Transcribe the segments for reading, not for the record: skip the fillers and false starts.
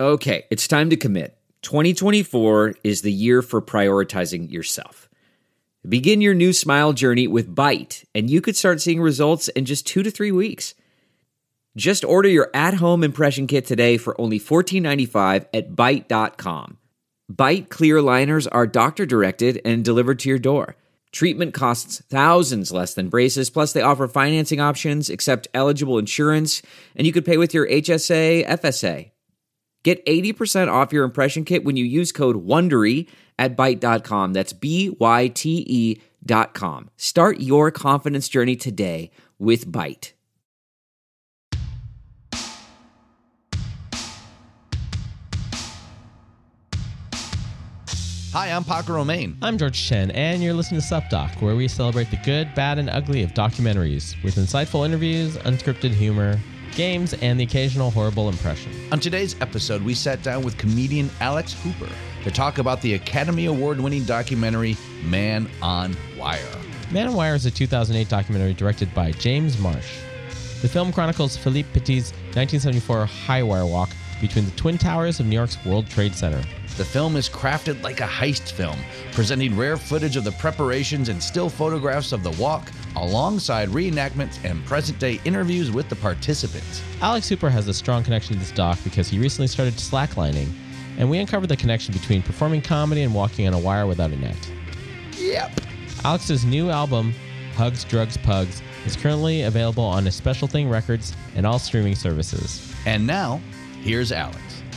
Okay, it's time to commit. 2024 is the year for prioritizing yourself. Begin your new smile journey with Byte, and you could start seeing results in just 2 to 3 weeks. Just order your at-home impression kit today for only $14.95 at Byte.com. Byte clear liners are doctor-directed and delivered to your door. Treatment costs thousands less than braces, plus they offer financing options, accept eligible insurance, and you could pay with your HSA, FSA. Get 80% off your impression kit when you use code WONDERY at Byte.com. That's BYTE.com. Start your confidence journey today with Byte. Hi, I'm Paco Romain. I'm George Chen, and you're listening to SupDoc, where we celebrate the good, bad, and ugly of documentaries with insightful interviews, unscripted humor, games, and the occasional horrible impression. On today's episode, we sat down with comedian Alex Hooper to talk about the Academy Award-winning documentary Man on Wire. Man on Wire is a 2008 documentary directed by James Marsh. The film chronicles Philippe Petit's 1974 high-wire walk between the Twin Towers of New York's World Trade Center. The film is crafted like a heist film, presenting rare footage of the preparations and still photographs of the walk, alongside reenactments and present-day interviews with the participants. Alex Hooper has a strong connection to this doc because he recently started slacklining, and we uncovered the connection between performing comedy and walking on a wire without a net. Yep. Alex's new album, Hugs, Drugs, Pugs, is currently available on A Special Thing Records and all streaming services. And now, here's Alex.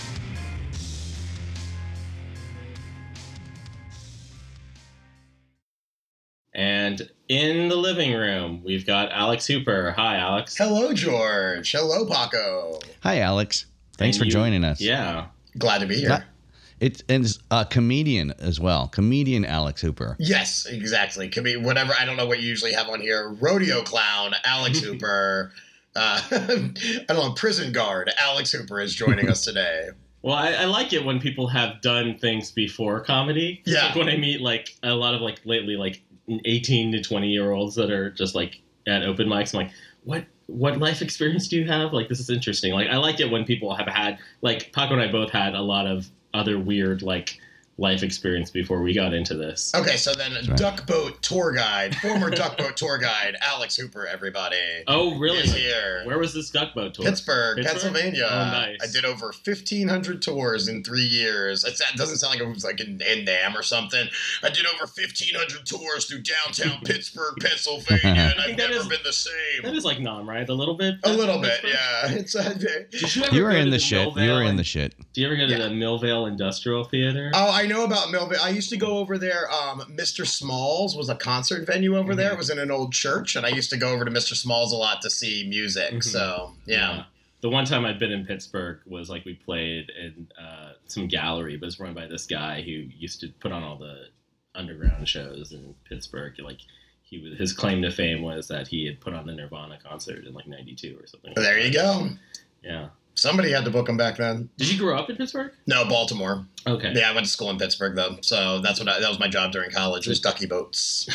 And in the living room, we've got Alex Hooper. Hi, Alex. Hello, George. Hello, Paco. Hi, Alex. Thanks for joining us. Yeah. Glad to be here. It's a comedian as well. Comedian Alex Hooper. Yes, exactly. Could be whatever. I don't know what you usually have on here. Rodeo clown, Alex Hooper. I don't know, prison guard, Alex Hooper is joining us today. Well, I like it when people have done things before comedy. Yeah. Like when I meet like a lot of like lately like 18 to 20-year-olds that are just like at open mics. I'm like, what life experience do you have? Like, this is interesting. Like, I like it when people have had, like, Paco and I both had a lot of other weird, like, life experience before we got into this. Okay, so then duck boat tour guide, former duck boat tour guide, Alex Hooper, everybody. Oh, really? Is here. Where was this duck boat tour? Pittsburgh, Pennsylvania. Oh, nice. I did over 1,500 tours in 3 years. It doesn't sound like it was like in NAM or something. I did over 1,500 tours through downtown Pittsburgh, Pennsylvania, and I've never been the same. That is like NAM, right? A little bit? A little bit, yeah. It's You were in the shit. You were in the shit. Do you ever go to the Millvale Industrial Theater? Oh, I know about Millvale. I used to go over there. Mr. Smalls was a concert venue over there. It was in an old church, and I used to go over to Mr. Smalls a lot to see music. Mm-hmm. So, yeah. The one time I'd been in Pittsburgh was like we played in some gallery, but it was run by this guy who used to put on all the underground shows in Pittsburgh. Like his claim to fame was that he had put on the Nirvana concert in like '92 or something. There you go. Yeah. Somebody had to book him back then. Did you grow up in Pittsburgh? No, Baltimore. Okay. Yeah, I went to school in Pittsburgh though, so that was my job during college. Was ducky boats.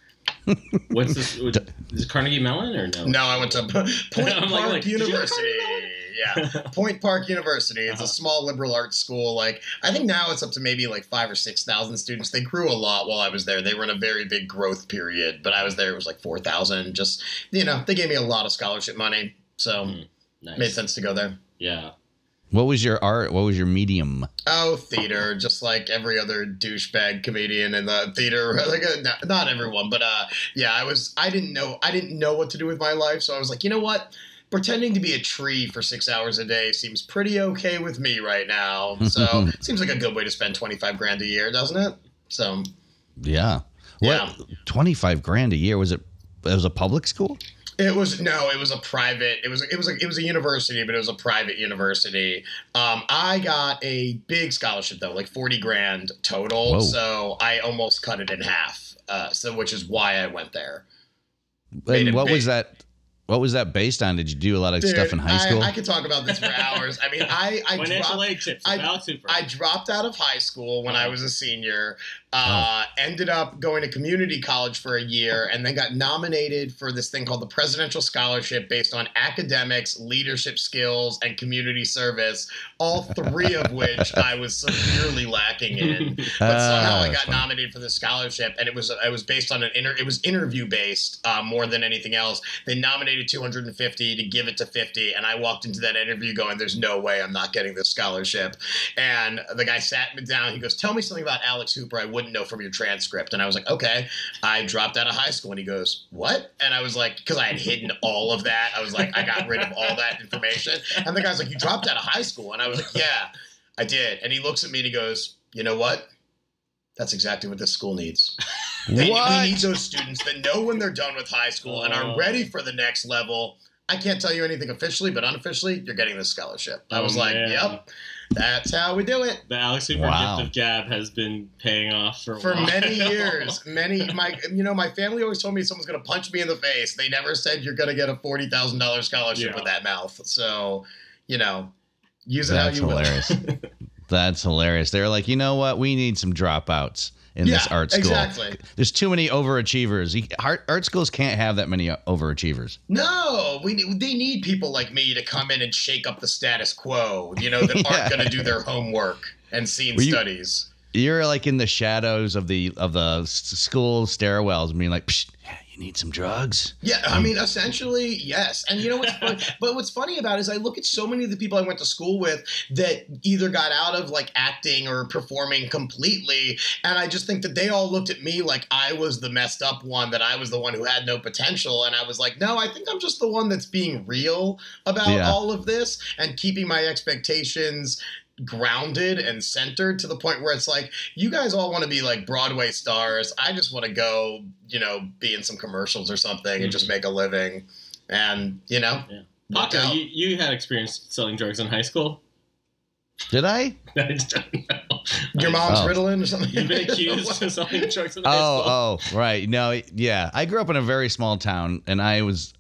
What's this? Is it Carnegie Mellon or no? No, I went to Point Park University. Yeah, Point Park University. It's a small liberal arts school. Like, I think now it's up to maybe like 5,000 or 6,000 students. They grew a lot while I was there. They were in a very big growth period, but I was there. It was like 4,000. Just, they gave me a lot of scholarship money, so nice. Made sense to go there. Yeah. What was your art? What was your medium? Oh, theater, just like every other douchebag comedian in the theater. Like, not everyone, but yeah, I didn't know what to do with my life, so I was like, you know what? Pretending to be a tree for 6 hours a day seems pretty okay with me right now. So it seems like a good way to spend $25,000 a year, doesn't it? So yeah. Yeah. What, $25,000 a year? It was a public school? It was a private. It was a university, but it was a private university. I got a big scholarship though, like $40,000 total. Whoa. So I almost cut it in half. Which is why I went there. And what was that? What was that based on? Did you do a lot of stuff in high school? I could talk about this for hours. I mean, I financial aid tips. I dropped out of high school when I was a senior. Ended up going to community college for a year and then got nominated for this thing called the Presidential Scholarship based on academics, leadership skills, and community service, all three of which I was severely lacking in. But somehow I got nominated for the scholarship, and it was based on it was interview based more than anything else. They nominated 250 to give it to 50, and I walked into that interview going, "There's no way I'm not getting this scholarship." And the guy sat me down. He goes, "Tell me something about Alex Hooper I wouldn't know from your transcript." And I was like, "Okay." I dropped out of high school. And he goes, "What?" And I was like, because I had hidden all of that. I was like, I got rid of all that information. And the guy's like, "You dropped out of high school?" And I was like, "Yeah, I did." And he looks at me and he goes, "You know what? That's exactly what this school needs." We need those students that know when they're done with high school and are ready for the next level. I can't tell you anything officially, but unofficially, you're getting this scholarship. I was like, "Yep, that's how we do it." The Alex Hooper gift of gab has been paying off for many years. My family always told me someone's going to punch me in the face. They never said you're going to get a $40,000 scholarship with that mouth. So, use it how you will. That's hilarious. They're like, you know what? We need some dropouts in this art school. Exactly. There's too many overachievers. Art schools can't have that many overachievers. No, they need people like me to come in and shake up the status quo, that aren't going to do their homework and scene studies. You're like in the shadows of the school stairwells being like, "Psh, you need some drugs?" Yeah, I mean, essentially, yes. And you know what's funny? But what's funny about it is I look at so many of the people I went to school with that either got out of like acting or performing completely, and I just think that they all looked at me like I was the messed up one, that I was the one who had no potential, and I was like, no, I think I'm just the one that's being real about all of this and keeping my expectations grounded and centered to the point where it's like, you guys all want to be like Broadway stars. I just want to go, be in some commercials or something and just make a living. And, Paco, you had experience selling drugs in high school? Did I? I don't know. Your mom's Ritalin or something? You've been accused of selling drugs in high school. Oh, right. No, yeah. I grew up in a very small town, and I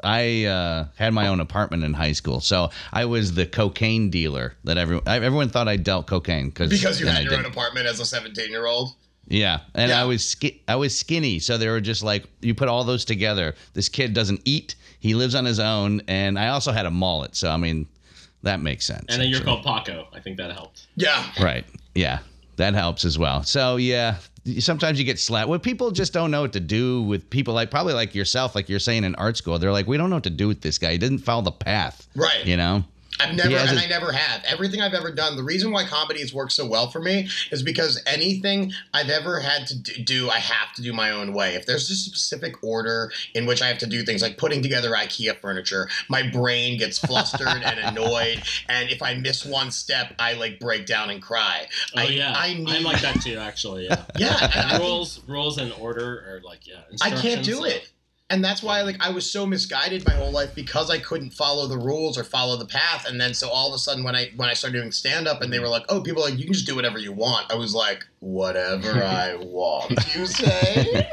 had my own apartment in high school. So I was the cocaine dealer that everyone thought I dealt cocaine. Because you had your own apartment as a 17-year-old? Yeah, and I was skinny, so they were just like, you put all those together. This kid doesn't eat. He lives on his own, and I also had a mullet, so I mean, that makes sense. And then you're called Paco. I think that helped. Yeah. Right. Yeah, that helps as well. So yeah, sometimes you get slapped. Well, people just don't know what to do with people probably like yourself, like you're saying in art school. They're like, we don't know what to do with this guy. He didn't follow the path. Right. I never have. Everything I've ever done, the reason why comedy has worked so well for me is because anything I've ever had to do, I have to do my own way. If there's a specific order in which I have to do things like putting together IKEA furniture, my brain gets flustered and annoyed. And if I miss one step, I like break down and cry. I'm like that too, actually. Yeah. Yeah. Rules and order are like, I can't do it. And that's why, I was so misguided my whole life because I couldn't follow the rules or follow the path. And then so all of a sudden when I started doing stand-up and they were like, oh, people are like, you can just do whatever you want. I was like, whatever I want, you say?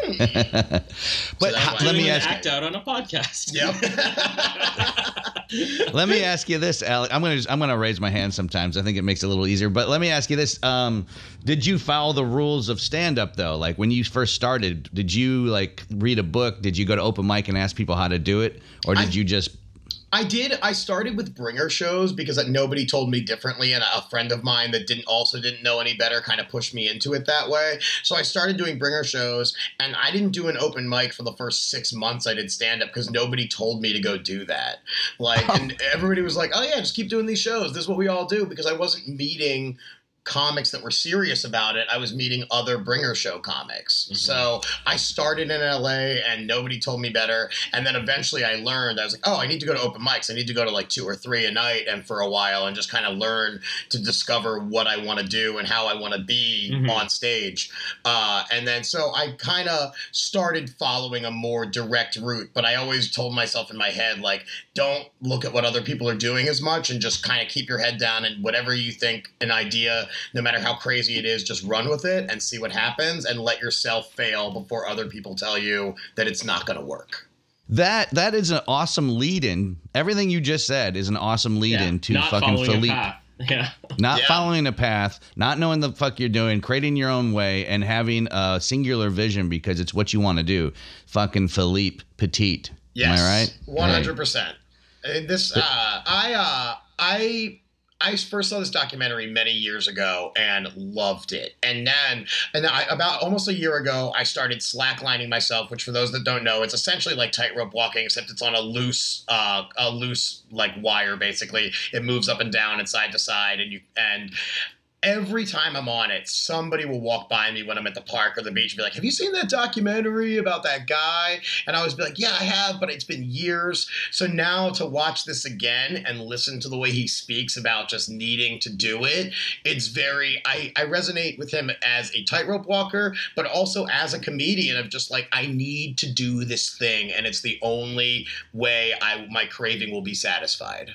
But let me act out on a podcast. Yep. Let me ask you this, Alex. I'm gonna raise my hand sometimes. I think it makes it a little easier. But let me ask you this: did you follow the rules of stand-up though? Like when you first started, did you read a book? Did you go to open mic and ask people how to do it, or did you just? I did. I started with bringer shows because nobody told me differently, and a friend of mine that didn't know any better kind of pushed me into it that way. So I started doing bringer shows, and I didn't do an open mic for the first 6 months I did stand-up because nobody told me to go do that. And everybody was like, oh yeah, just keep doing these shows. This is what we all do, because I wasn't meeting comics that were serious about it. I was meeting other bringer show comics. Mm-hmm. So I started in LA and nobody told me better. And then eventually I learned, I was like, oh, I need to go to open mics. I need to go to 2 or 3 a night and for a while and just kind of learn to discover what I want to do and how I want to be on stage. And then so I kind of started following a more direct route, but I always told myself in my head, don't look at what other people are doing as much and just kind of keep your head down, and whatever you think an idea, no matter how crazy it is, just run with it and see what happens and let yourself fail before other people tell you that it's not going to work. That is an awesome lead-in. Everything you just said is an awesome lead-in to not fucking Philippe. Yeah. Not following a path, not knowing the fuck you're doing, creating your own way, and having a singular vision because it's what you want to do. Fucking Philippe Petit. Yes. Am I right? 100%. This, I first saw this documentary many years ago and loved it. And then about almost a year ago, I started slacklining myself, which for those that don't know, it's essentially like tightrope walking, except it's on a loose like wire. Basically, it moves up and down and side to side, and every time I'm on it, somebody will walk by me when I'm at the park or the beach and be like, have you seen that documentary about that guy? And I always be like, yeah, I have, but it's been years. So now to watch this again and listen to the way he speaks about just needing to do it, it's very, I resonate with him as a tightrope walker, but also as a comedian of just like, I need to do this thing. And it's the only way my craving will be satisfied.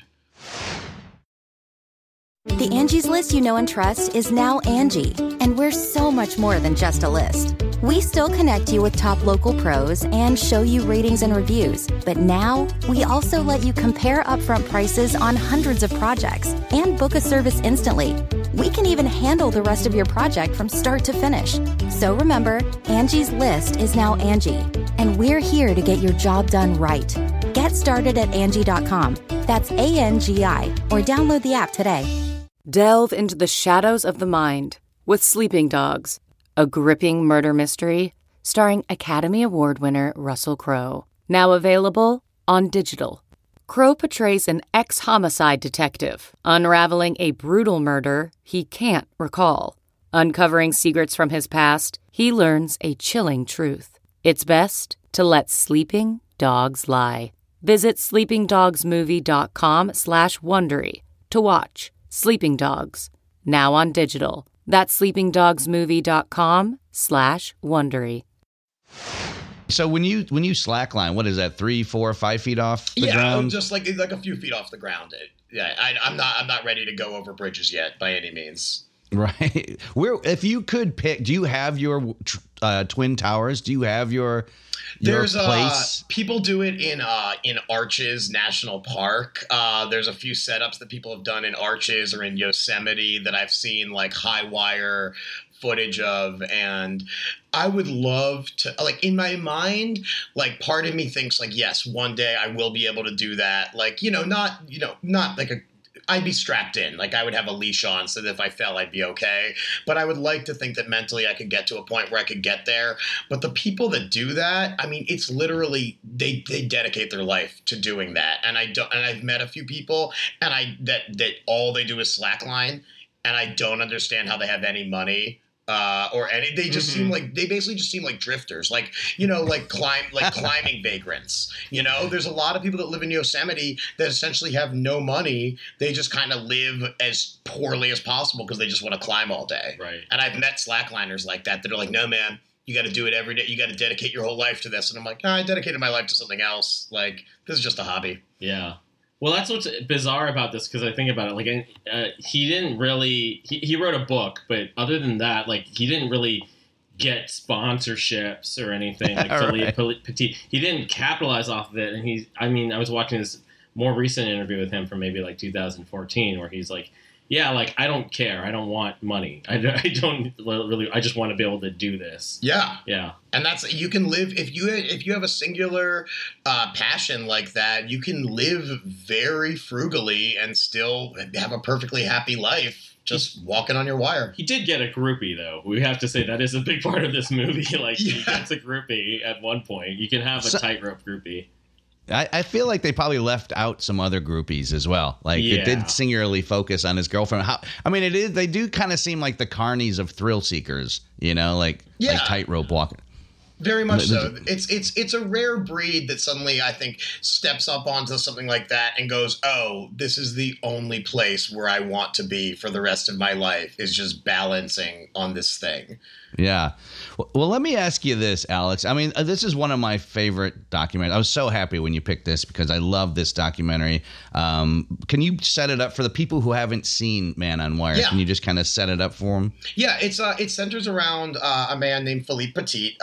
The Angie's List you know and trust is now Angie, and we're so much more than just a list. We still connect you with top local pros and show you ratings and reviews, but now we also let you compare upfront prices on hundreds of projects and book a service instantly. We can even handle the rest of your project from start to finish. So remember, Angie's List is now Angie, and we're here to get your job done right. Get started at Angie.com. That's ANGI, or download the app today. Delve into the shadows of the mind with Sleeping Dogs, a gripping murder mystery starring Academy Award winner Russell Crowe. Now available on digital. Crowe portrays an ex-homicide detective unraveling a brutal murder he can't recall. Uncovering secrets from his past, he learns a chilling truth. It's best to let sleeping dogs lie. Visit sleepingdogsmovie.com/Wondery to watch Sleeping Dogs, now on digital. That's sleepingdogsmovie.com/Wondery. So when you slackline, what is that? 3, 4, 5 feet off the ground? Just like a few feet off the ground. I'm not ready to go over bridges yet by any means. Right. If you could pick, do you have your Twin Towers? Do you have your place? People do it in Arches National Park. There's a few setups that people have done in Arches or in Yosemite that I've seen like high wire footage of, and I would love to, like, in my mind, like, part of me thinks like, yes, one day I will be able to do that. Like, not like I'd be strapped in. Like, I would have a leash on so that if I fell, I'd be okay. But I would like to think that mentally I could get to a point where I could get there. But the people that do that, I mean, it's literally, they dedicate their life to doing that. And I've met a few people that all they do is slackline, and I don't understand how they have any money. Or any, they just seem like, they basically just seem like drifters, like, climbing vagrants. There's a lot of people that live in Yosemite that essentially have no money. They just kind of live as poorly as possible because they just want to climb all day. Right. And I've met slackliners like that are like, no, man, you got to do it every day. You got to dedicate your whole life to this. And I'm like, I dedicated my life to something else. Like, this is just a hobby. Yeah. Well, that's what's bizarre about this, because I think about it. Like, he didn't really. He wrote a book, but other than that, like, he didn't really get sponsorships or anything. Like Philippe Petit, he didn't capitalize off of it. And I was watching this more recent interview with him from maybe like 2014, where he's like, yeah, like, I don't care. I don't want money. I don't really. I just want to be able to do this. Yeah. Yeah. And that's, you can live, if you have a singular passion like that, you can live very frugally and still have a perfectly happy life. Just walking on your wire. He did get a groupie, though. We have to say that is a big part of this movie. Like, he gets a groupie at one point. You can have a tightrope groupie. I feel like they probably left out some other groupies as well. Like, it did singularly focus on his girlfriend. They do kind of seem like the carnies of thrill seekers, like tightrope walking. Very much so. It's a rare breed that suddenly, I think, steps up onto something like that and goes, oh, this is the only place where I want to be for the rest of my life, is just balancing on this thing. Yeah. Well, let me ask you this, Alex. I mean, this is one of my favorite documentaries. I was so happy when you picked this because I love this documentary. Can you set it up for the people who haven't seen Man on Wire? Yeah. Can you just kind of set it up for them? Yeah, it centers around a man named Philippe Petit. He's a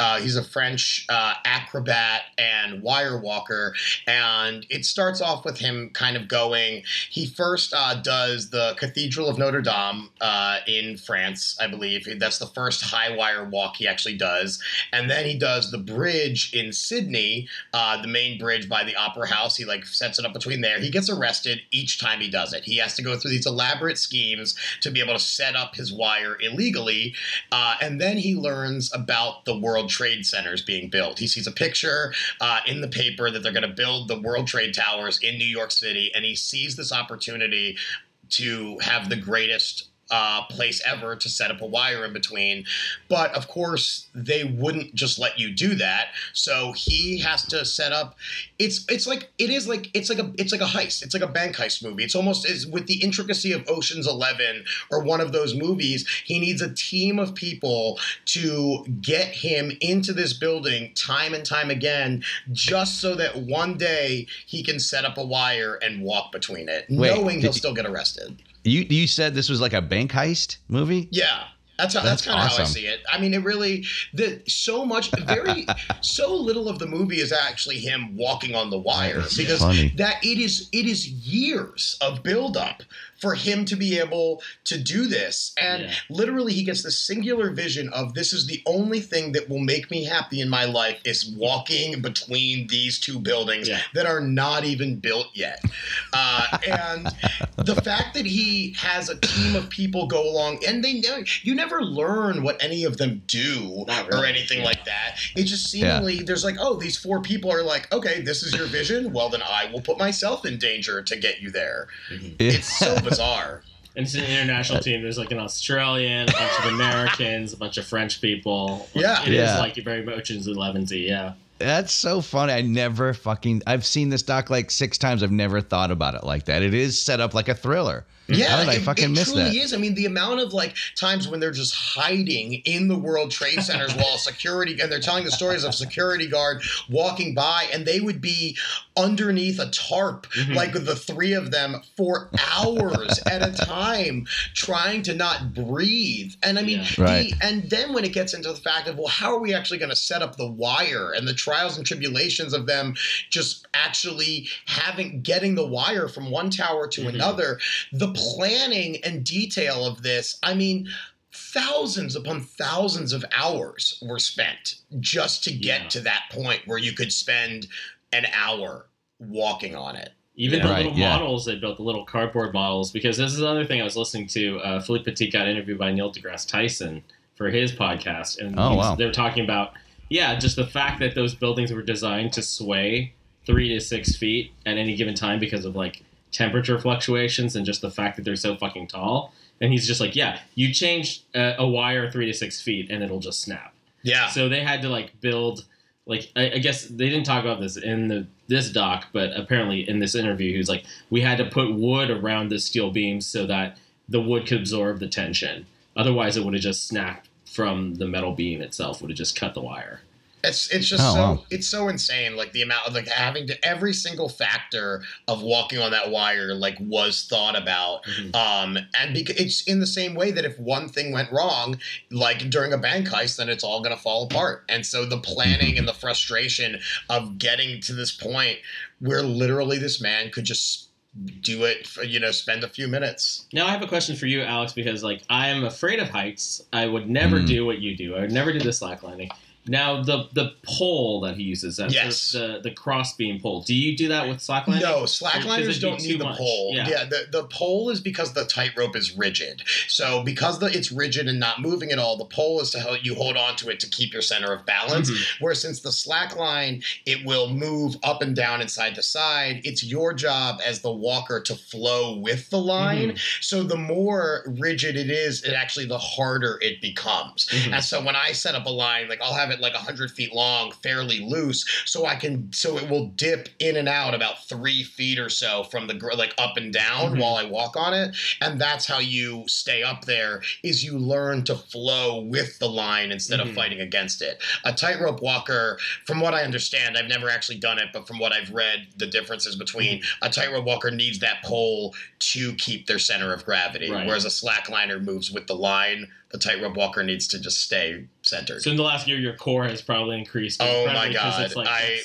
a French acrobat and wire walker, and it starts off with him kind of going. He first does the Cathedral of Notre Dame in France, I believe. That's the first high wire walk he actually does, and then he does the bridge in Sydney, the main bridge by the Opera House. He like sets it up between there. He gets arrested each time he does it. He has to go through these elaborate schemes to be able to set up his wire illegally, and then he learns about the World Trade Centers being built. He sees a picture in the paper that they're going to build the World Trade Towers in New York City, and he sees this opportunity to have the greatest place ever to set up a wire in between. But of course, they wouldn't just let you do that. So he has to set up. It's like a heist. It's like a bank heist movie. It's almost as with the intricacy of Ocean's 11 or one of those movies. He needs a team of people to get him into this building time and time again, just so that one day he can set up a wire and walk between it, knowing he'll still get arrested. You said this was like a bank heist movie? Yeah. That's kind of awesome. how I see it. I mean, it really so little of the movie is actually him walking on the wire, because that it is years of buildup for him to be able to do this. And literally he gets the singular vision of, this is the only thing that will make me happy in my life is walking between these two buildings that are not even built yet. And the fact that he has a team of people go along, and you never learn what any of them do or anything like that. It just seemingly there's like, oh, these four people are like, okay, this is your vision. Well, then I will put myself in danger to get you there. It's so bizarre. And it's an international team. There's like an Australian, a bunch of Americans, a bunch of French people. It is like very Ocean's 11-y, That's so funny. I've seen this doc like 6 times. I've never thought about it like that. It is set up like a thriller. Yeah, how did I fucking miss that? It truly is. I mean, the amount of like times when they're just hiding in the World Trade Centers while security, and they're telling the stories of security guard walking by, and they would be underneath a tarp, like the three of them for hours at a time, trying to not breathe. And I mean, and then when it gets into the fact of, well, how are we actually going to set up the wire, and the trials and tribulations of them just actually getting the wire from one tower to another, the planning and detail of this, I mean, thousands upon thousands of hours were spent just to get to that point where you could spend an hour walking on it. Even the little models they built, the little cardboard models, because this is another thing I was listening to. Philippe Petit got interviewed by Neil deGrasse Tyson for his podcast, and they were talking about, just the fact that those buildings were designed to sway 3 to 6 feet at any given time because of like temperature fluctuations and just the fact that they're so fucking tall. And he's just like, you change a wire 3 to 6 feet and it'll just snap. Yeah. So they had to like build, like, I guess they didn't talk about this in this doc, but apparently in this interview, he was like, we had to put wood around the steel beams so that the wood could absorb the tension. Otherwise it would have just snapped from the metal beam itself, would have just cut the wire. It's just it's so insane, like the amount of like having to, every single factor of walking on that wire like was thought about, and because it's in the same way that if one thing went wrong, like during a bank heist, then it's all going to fall apart. And so the planning and the frustration of getting to this point where literally this man could just do it for, spend a few minutes. Now I have a question for you, Alex, because like I am afraid of heights. I would never do what you do. I would never do the slacklining. Now, the pole that he uses, the crossbeam pole, do you do that with slacklining? No, slackliners don't need the pole. Yeah, the pole is because the tightrope is rigid. So because it's rigid and not moving at all, the pole is to help you hold on to it to keep your center of balance. Whereas since the slackline, it will move up and down and side to side, it's your job as the walker to flow with the line. So the more rigid it is, the harder it becomes. And so when I set up a line, like I'll have it like 100 feet long, fairly loose, so it will dip in and out about 3 feet or so from the like up and down while I walk on it. And that's how you stay up there, is you learn to flow with the line instead of fighting against it. A tightrope walker, from what I understand, I've never actually done it, but from what I've read, the differences between a tightrope walker needs that pole to keep their center of gravity, whereas a slackliner moves with the line. The tightrope walker needs to just stay centered. So in the last year, your core has probably increased. Oh my incredibly, 'cause God. it's like,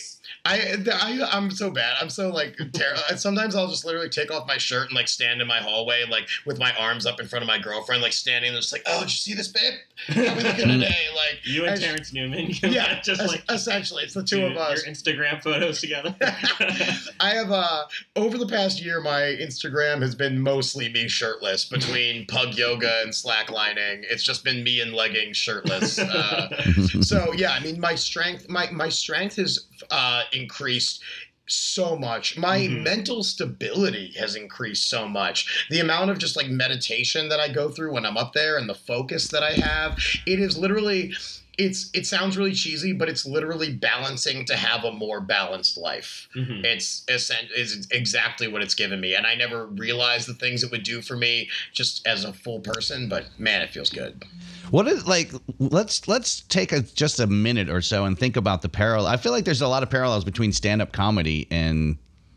I'm so bad. I'm so like terrible. Sometimes I'll just literally take off my shirt and like stand in my hallway, like with my arms up in front of my girlfriend, like standing there, just like, oh, did you see this, babe? How we looking today? Like you and Terrence Newman. Yeah, just like essentially, it's the two of us. Your Instagram photos together. I have over the past year, my Instagram has been mostly me shirtless between pug yoga and slacklining. It's just been me in leggings, shirtless. So yeah, I mean, my strength has increased so much. My mental stability has increased so much. The amount of just like meditation that I go through when I'm up there and the focus that I have, it is literally, it sounds really cheesy, but it's literally balancing to have a more balanced life. It's exactly what it's given me. And I never realized the things it would do for me just as a full person, but man, it feels good. What is like? Let's take just a minute or so and think about the parallel. I feel like there's a lot of parallels between stand-up comedy and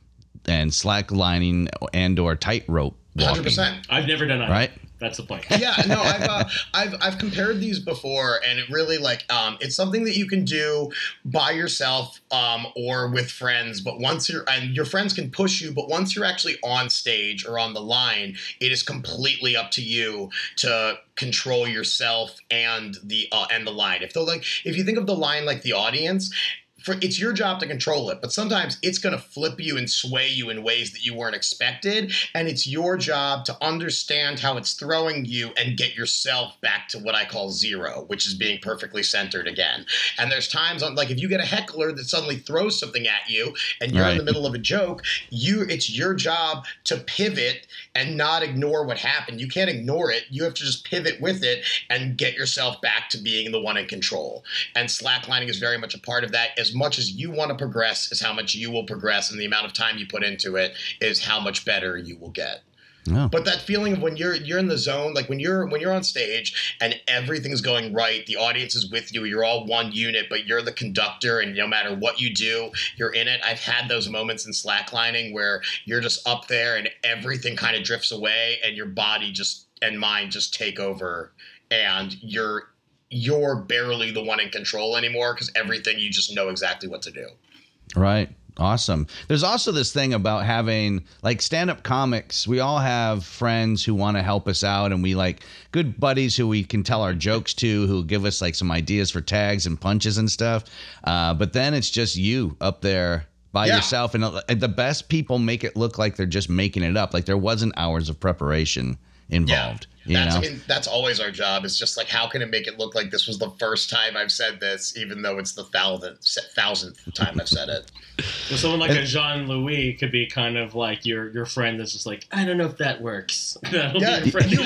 slacklining and/or tightrope walking. 100%. I've never done either. Right? That's the point. Yeah, no, I've compared these before, and it really like it's something that you can do by yourself or with friends. But once your friends can push you, but once you're actually on stage or on the line, it is completely up to you to control yourself and the line. If you think of the line like the audience. It's your job to control it, but sometimes it's going to flip you and sway you in ways that you weren't expected, and it's your job to understand how it's throwing you and get yourself back to what I call zero, which is being perfectly centered again. And there's times like if you get a heckler that suddenly throws something at you and you're in the middle of a joke, it's your job to pivot and not ignore what happened. You can't ignore it. You have to just pivot with it and get yourself back to being the one in control. And slacklining is very much a part of that. As much as you want to progress is how much you will progress, and the amount of time you put into it is how much better you will get. Oh. But that feeling of when you're in the zone, like when you're on stage and everything's going right, the audience is with you, you're all one unit, but you're the conductor, and no matter what you do, you're in it. I've had those moments in slacklining where you're just up there and everything kind of drifts away, and your body and mind just take over, and you're barely the one in control anymore because everything, you just know exactly what to do. Right. Awesome. There's also this thing about having like stand-up comics. We all have friends who want to help us out, and we like good buddies who we can tell our jokes to, who give us like some ideas for tags and punches and stuff. But then it's just you up there by yourself, and the best people make it look like they're just making it up, like there wasn't hours of preparation involved. I mean, that's always our job. It's just like, how can it make it look like this was the first time I've said this, even though it's the thousandth time I've said it. Well, someone like a Jean-Louis could be kind of like your friend that's just like, I don't know if that works. Yeah,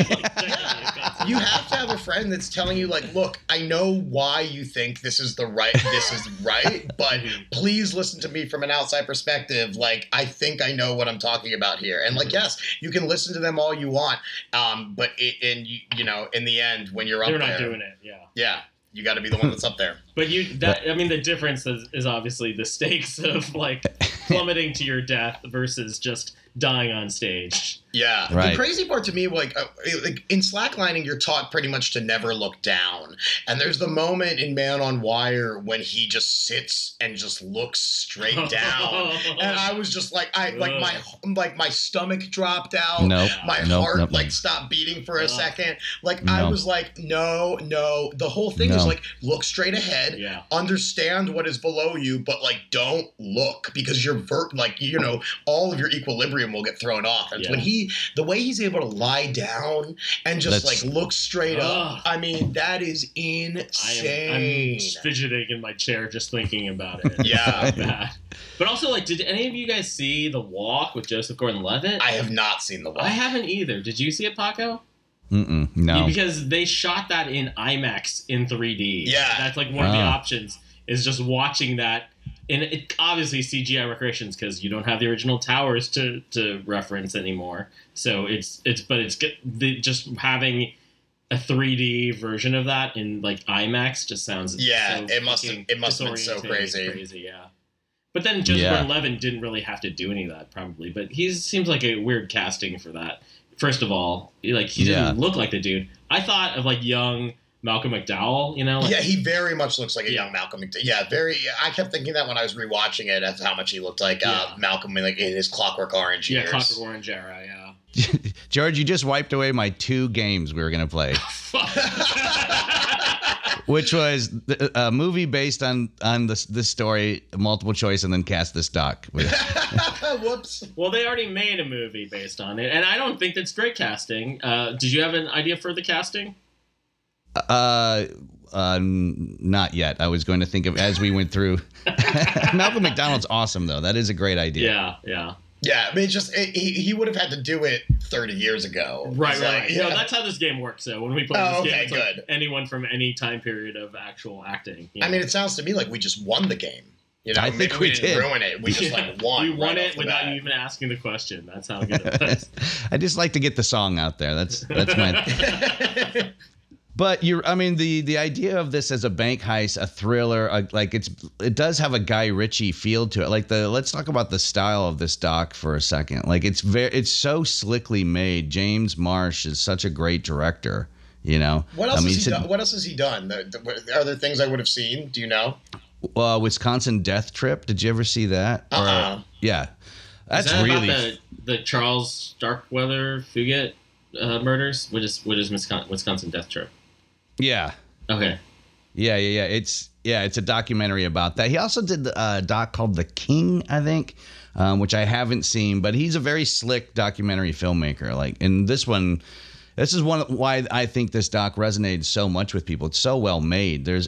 you have to have a friend that's telling you like, look, I know why you think this is right, but please listen to me from an outside perspective. Like, I think I know what I'm talking about here. And like, yes, you can listen to them all you want, but in the end, when you're up there, they're not doing it. Yeah, you got to be the one that's up there. But the difference is obviously the stakes of like plummeting to your death versus just dying on stage. Yeah. Right. The crazy part to me, like in slacklining, you're taught pretty much to never look down. And there's the moment in Man on Wire when he just sits and just looks straight down. And I was just like, my stomach dropped out. My heart stopped beating for a second. I was like, no. The whole thing is like, look straight ahead. Yeah. Understand what is below you, but like, don't look, because all of your equilibrium will get thrown off. And when the way he's able to lie down and just look straight up, I mean, that is insane. I'm fidgeting in my chair just thinking about it. Yeah. But also, did any of you guys see The Walk with Joseph Gordon-Levitt? I have not seen The Walk. I haven't either. Did you see it, Paco? No. Yeah, because they shot that in IMAX in 3D. Yeah. That's one of the options, is just watching that. And it obviously CGI recreations, because you don't have the original towers to reference anymore. So it's just having a 3D version of that in IMAX just sounds it must have been so crazy. Yeah. But then Joseph Gordon-Levitt didn't really have to do any of that, probably. But he seems like a weird casting for that. First of all, he didn't look like the dude. I thought of young Malcolm McDowell, like, yeah, he very much looks like a young Malcolm McDowell. Yeah, very. I kept thinking that when I was rewatching it, as how much he looked like Malcolm, like in his Clockwork Orange years. Yeah, Clockwork Orange era. Yeah. George, you just wiped away my 2 games we were going to play. Which was a movie based on this story, multiple choice, and then cast this doc. Whoops. Well, they already made a movie based on it, and I don't think that's great casting. Did you have an idea for the casting? Not yet. I was going to think of as we went through. Malcolm McDowell's awesome, though. That is a great idea. Yeah. Yeah, I mean, he would have had to do it 30 years ago. Right. Yeah. No, that's how this game works. So when we play this game, it's like anyone from any time period of actual acting. I mean, it sounds to me like we just won the game. I think we didn't ruin it. We just won. We won it without you even asking the question. That's how good it was. I just like to get the song out there. That's my. But the idea of this as a bank heist, a thriller, it does have a Guy Ritchie feel to it. Like let's talk about the style of this doc for a second. Like it's so slickly made. James Marsh is such a great director. What else has he done? What else has he done? Are there things I would have seen? Do you know? Wisconsin Death Trip. Did you ever see that? Yeah, that's really about the Charles Starkweather Fugate murders. What is Wisconsin Death Trip? Yeah. Okay. Yeah. It's a documentary about that. He also did a doc called The King, I think, which I haven't seen, but he's a very slick documentary filmmaker. Like, and this is why I think this doc resonated so much with people. It's so well made. There's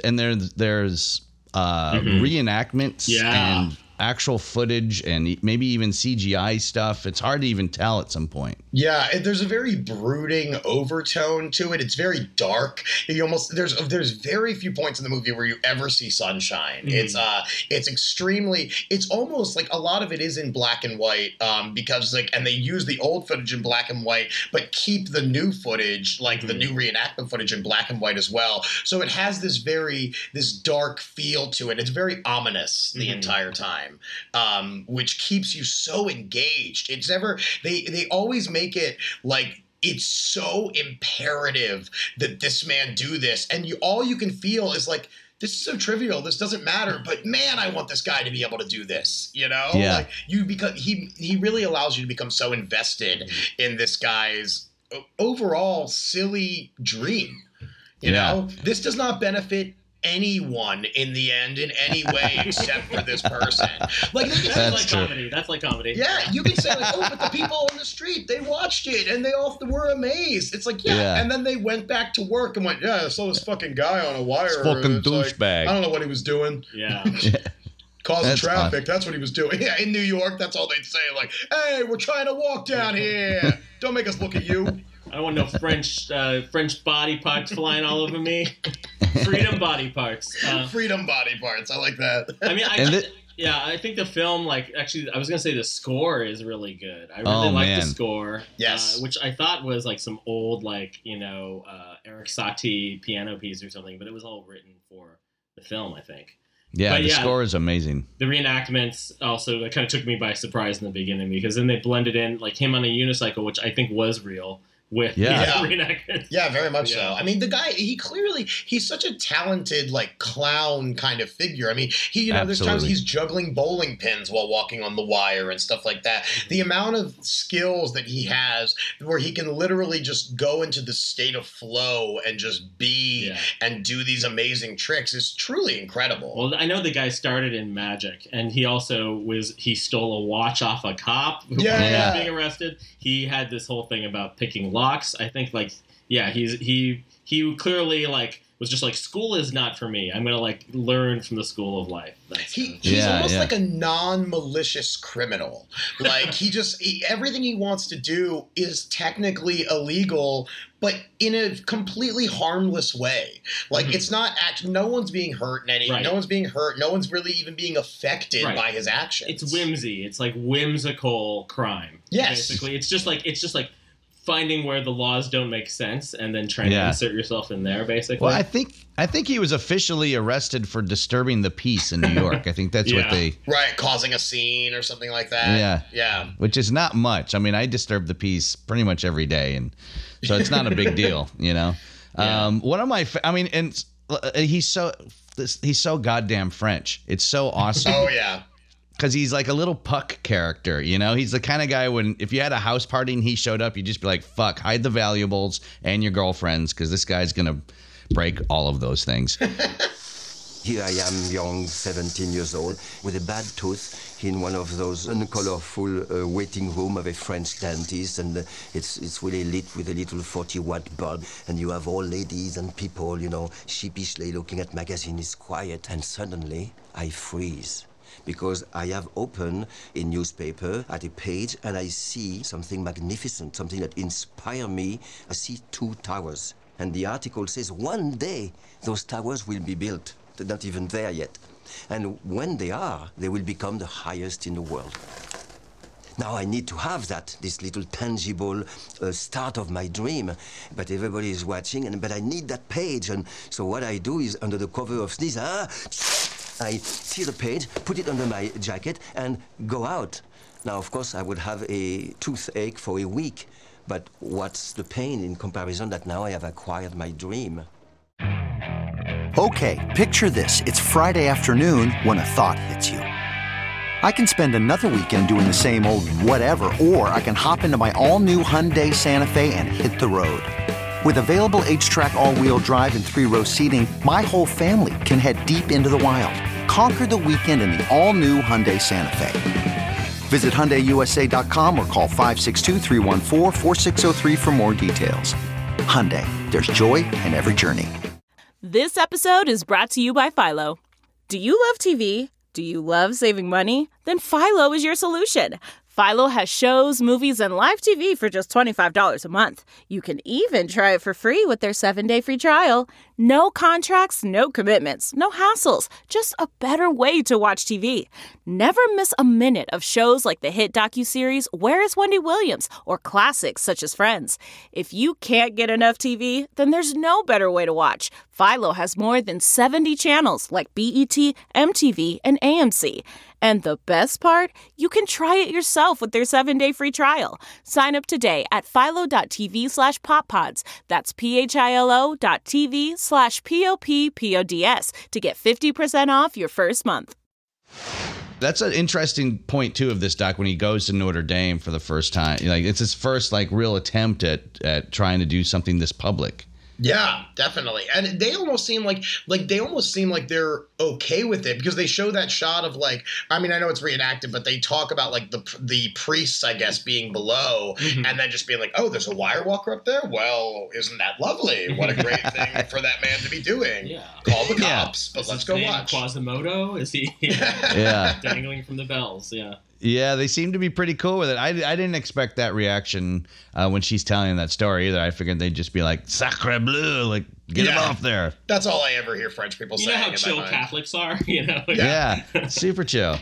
reenactments and actual footage and maybe even CGI stuff. It's hard to even tell at some point. Yeah, there's a very brooding overtone to it. It's very dark. There's very few points in the movie where you ever see sunshine. It's extremely. It's almost like a lot of it is in black and white because and they use the old footage in black and white, but keep the new footage, the new reenactment footage, in black and white as well. So it has this dark feel to it. It's very ominous the entire time, which keeps you so engaged. It's never they always make it like it's so imperative that this man do this, and all you can feel is like, this is so trivial, this doesn't matter, but man, I want this guy to be able to do this, Yeah. Like because he really allows you to become so invested in this guy's overall silly dream. You know, this does not benefit anyone in the end in any way except for this person. Like comedy. That's like comedy. Yeah, you can say but the people on the street, they watched it and they all were amazed. It's like, and then they went back to work and went, I saw this fucking guy on a wire. This fucking douchebag. I don't know what he was doing. Yeah. Causing traffic. That's what he was doing. Yeah, in New York, that's all they'd say. Like, hey, we're trying to walk down here. Don't make us look at you. I don't want no French body parts flying all over me. Freedom body parts. Freedom body parts. I like that. I mean, I think the film, actually, I was going to say the score is really good. I really like the score. Yes. Which I thought was some old, Erik Satie piano piece or something, but it was all written for the film, I think. Yeah, the score is amazing. The reenactments also kind of took me by surprise in the beginning, because then they blended in him on a unicycle, which I think was real. With reenactments. Yeah, very much so. I mean, the guy, he's such a talented, clown kind of figure. I mean, there's times he's juggling bowling pins while walking on the wire and stuff like that. The amount of skills that he has where he can literally just go into the state of flow and just be and do these amazing tricks is truly incredible. Well, I know the guy started in magic, and he also he stole a watch off a cop who was being arrested. He had this whole thing about picking locks. I think he clearly was just school is not for me. I'm gonna learn from the school of life. He's almost like a non-malicious criminal. Everything he wants to do is technically illegal, but in a completely harmless way. It's not no one's being hurt in any. Right. No one's being hurt. No one's really even being affected by his actions. It's whimsy. It's whimsical crime. Yes, basically, it's just like finding where the laws don't make sense and then trying to insert yourself in there, basically. Well, I think he was officially arrested for disturbing the peace in New York. I think that's what they... Right, causing a scene or something like that. Yeah. Which is not much. I mean, I disturb the peace pretty much every day, and so it's not a big deal, One of my, and he's so goddamn French. It's so awesome. Oh yeah. Because he's like a little Puck character, you know? He's the kind of guy if you had a house party and he showed up, you'd just be like, fuck, hide the valuables and your girlfriends because this guy's going to break all of those things. Here I am, young, 17 years old, with a bad tooth in one of those uncolorful waiting room of a French dentist, and it's really lit with a little 40-watt bulb, and you have old ladies and people, sheepishly looking at magazines. It's quiet, and suddenly I freeze. Because I have opened a newspaper at a page and I see something magnificent, something that inspires me. I see 2 towers. And the article says one day those towers will be built. They're not even there yet. And when they are, they will become the highest in the world. Now I need to have this little tangible start of my dream. But everybody is watching, but I need that page. And so what I do is, under the cover of Sneeze, I see the page, put it under my jacket, and go out. Now, of course, I would have a toothache for a week. But what's the pain in comparison that now I have acquired my dream? Okay, picture this. It's Friday afternoon when a thought hits you. I can spend another weekend doing the same old whatever, or I can hop into my all-new Hyundai Santa Fe and hit the road. With available H-Track all-wheel drive and 3-row seating, my whole family can head deep into the wild. Conquer the weekend in the all-new Hyundai Santa Fe. Visit HyundaiUSA.com or call 562-314-4603 for more details. Hyundai, there's joy in every journey. This episode is brought to you by Philo. Do you love TV? Do you love saving money? Then Philo is your solution. Philo has shows, movies, and live TV for just $25 a month. You can even try it for free with their 7-day free trial. No contracts, no commitments, no hassles. Just a better way to watch TV. Never miss a minute of shows like the hit docuseries Where is Wendy Williams? Or classics such as Friends. If you can't get enough TV, then there's no better way to watch. Philo has more than 70 channels like BET, MTV, and AMC. And the best part? You can try it yourself with their 7-day free trial. Sign up today at philo.tv/poppods. That's philo.tv/POPPODS to get 50% off your first month. That's an interesting point, too, of this doc when he goes to Notre Dame for the first time. Like, it's his first, real attempt at trying to do something this public. Yeah, definitely. And they almost seem like they're okay with it because they show that shot of I know it's reenacted, but they talk about the priests, I guess, being below and then just being like, oh, there's a wire walker up there? Well, isn't that lovely? What a great thing for that man to be doing. Yeah. Call the cops, but let's go watch. Quasimodo? Is he dangling from the bells? Yeah. Yeah, they seem to be pretty cool with it. I didn't expect that reaction when she's telling that story either. I figured they'd just be like, sacre bleu, get him off there. That's all I ever hear French people saying. You know how chill Catholics are, Yeah, super chill.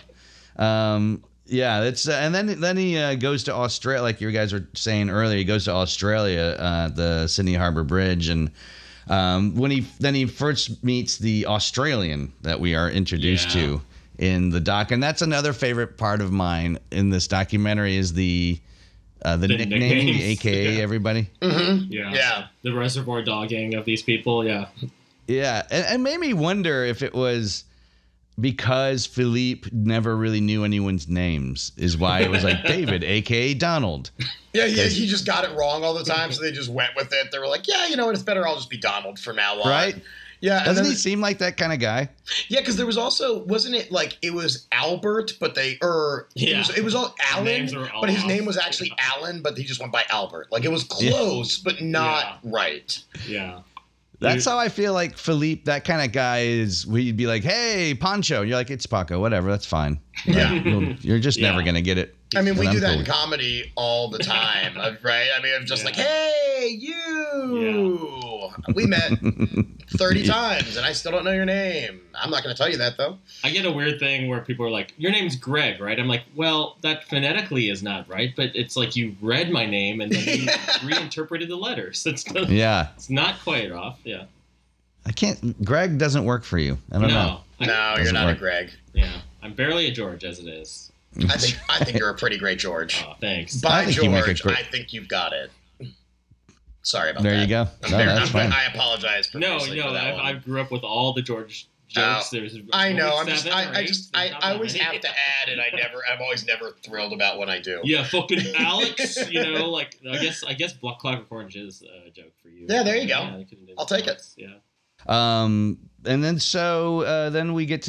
It's and then he goes to Australia, like you guys were saying earlier. He goes to Australia, the Sydney Harbour Bridge, and when he first meets the Australian that we are introduced to in the doc, and that's another favorite part of mine in this documentary is the nicknaming, the AKA everybody. Mm-hmm. Yeah, the reservoir dogging of these people. Yeah, and made me wonder if it was because Philippe never really knew anyone's names is why it was like David, AKA Donald. Yeah, he just got it wrong all the time, so they just went with it. They were like, yeah, you know what, it's better I'll just be Donald from now on. Right? Yeah. Doesn't he seem like that kind of guy? Yeah, because there was also, wasn't it it was Albert, but it was all Alan, but his name was actually Alan, but he just went by Albert. It was close, but not right. Yeah. That's how I feel like Philippe, that kind of guy is, where you'd be like, hey, Pancho. You're like, it's Paco, whatever, that's fine. Yeah. You're just never going to get it. I mean, we do that in comedy all the time, right? I mean, I'm just like, hey, you. Yeah. We met 30 times, and I still don't know your name. I'm not going to tell you that, though. I get a weird thing where people are like, your name's Greg, right? I'm like, well, that phonetically is not right, but it's like you read my name, and then you reinterpreted the letters. It's not quite off, yeah. Greg doesn't work for you. I don't know. No, you're not a Greg. Yeah, I'm barely a George as it is. I think you're a pretty great George. Oh, thanks. By George, I think you've got it. Sorry about There that. you go. No, that's fine. I apologize profusely for that one. I grew up with all the George jokes. There's I know. only I always have to add, and I'm always never thrilled about when I do. Yeah, fucking Alex. Like I guess Black Clockwork Orange is a joke for you. Yeah, there you go. Yeah, I'll take it. Yeah. And then then we get to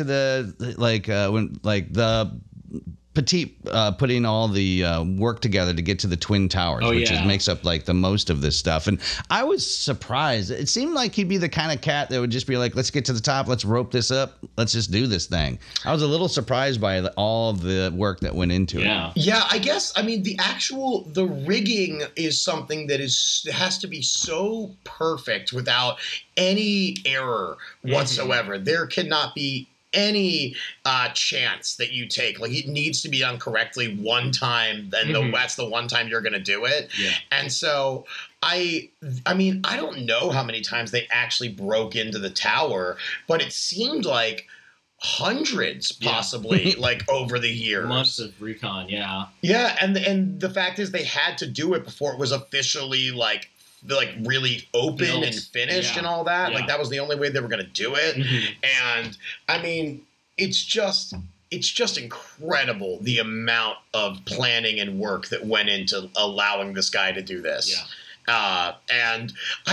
the Petit putting all the work together to get to the Twin Towers, which makes up like the most of this stuff. And I was surprised. It seemed like he'd be the kind of cat that would just be like, let's get to the top, let's rope this up, let's just do this thing. I was a little surprised by all the work that went into it. Yeah, I guess, I mean, the rigging is something that has to be so perfect without any error whatsoever. There cannot be any chance that you take. Like, it needs to be done correctly one time, and that's the one time you're going to do it. Yeah. And so I mean, I don't know how many times they actually broke into the tower, but it seemed like hundreds, possibly, like over the years. Months of recon, yeah. Yeah, and the fact is they had to do it before it was officially like really open and finished and all that. Like, that was the only way they were going to do it. And I mean, it's just incredible the amount of planning and work that went into allowing this guy to do this. Yeah. And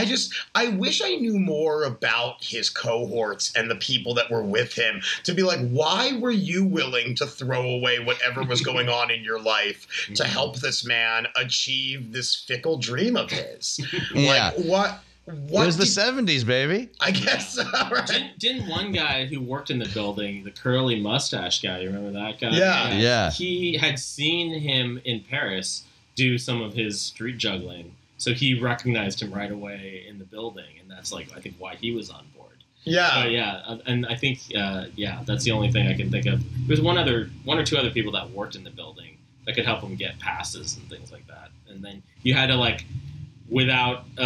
I wish I knew more about his cohorts and the people that were with him to be like, why were you willing to throw away whatever was going on in your life to help this man achieve this fickle dream of his? Yeah. Like, what it was the 70s, baby. I guess so, right? Didn't one guy who worked in the building, the curly mustache guy, you remember that guy? Yeah. He had seen him in Paris do some of his street juggling. So he recognized him right away in the building, and that's I think why he was on board. Yeah. And I think that's the only thing I can think of. There's one or two other people that worked in the building that could help him get passes and things like that. And then you had to without a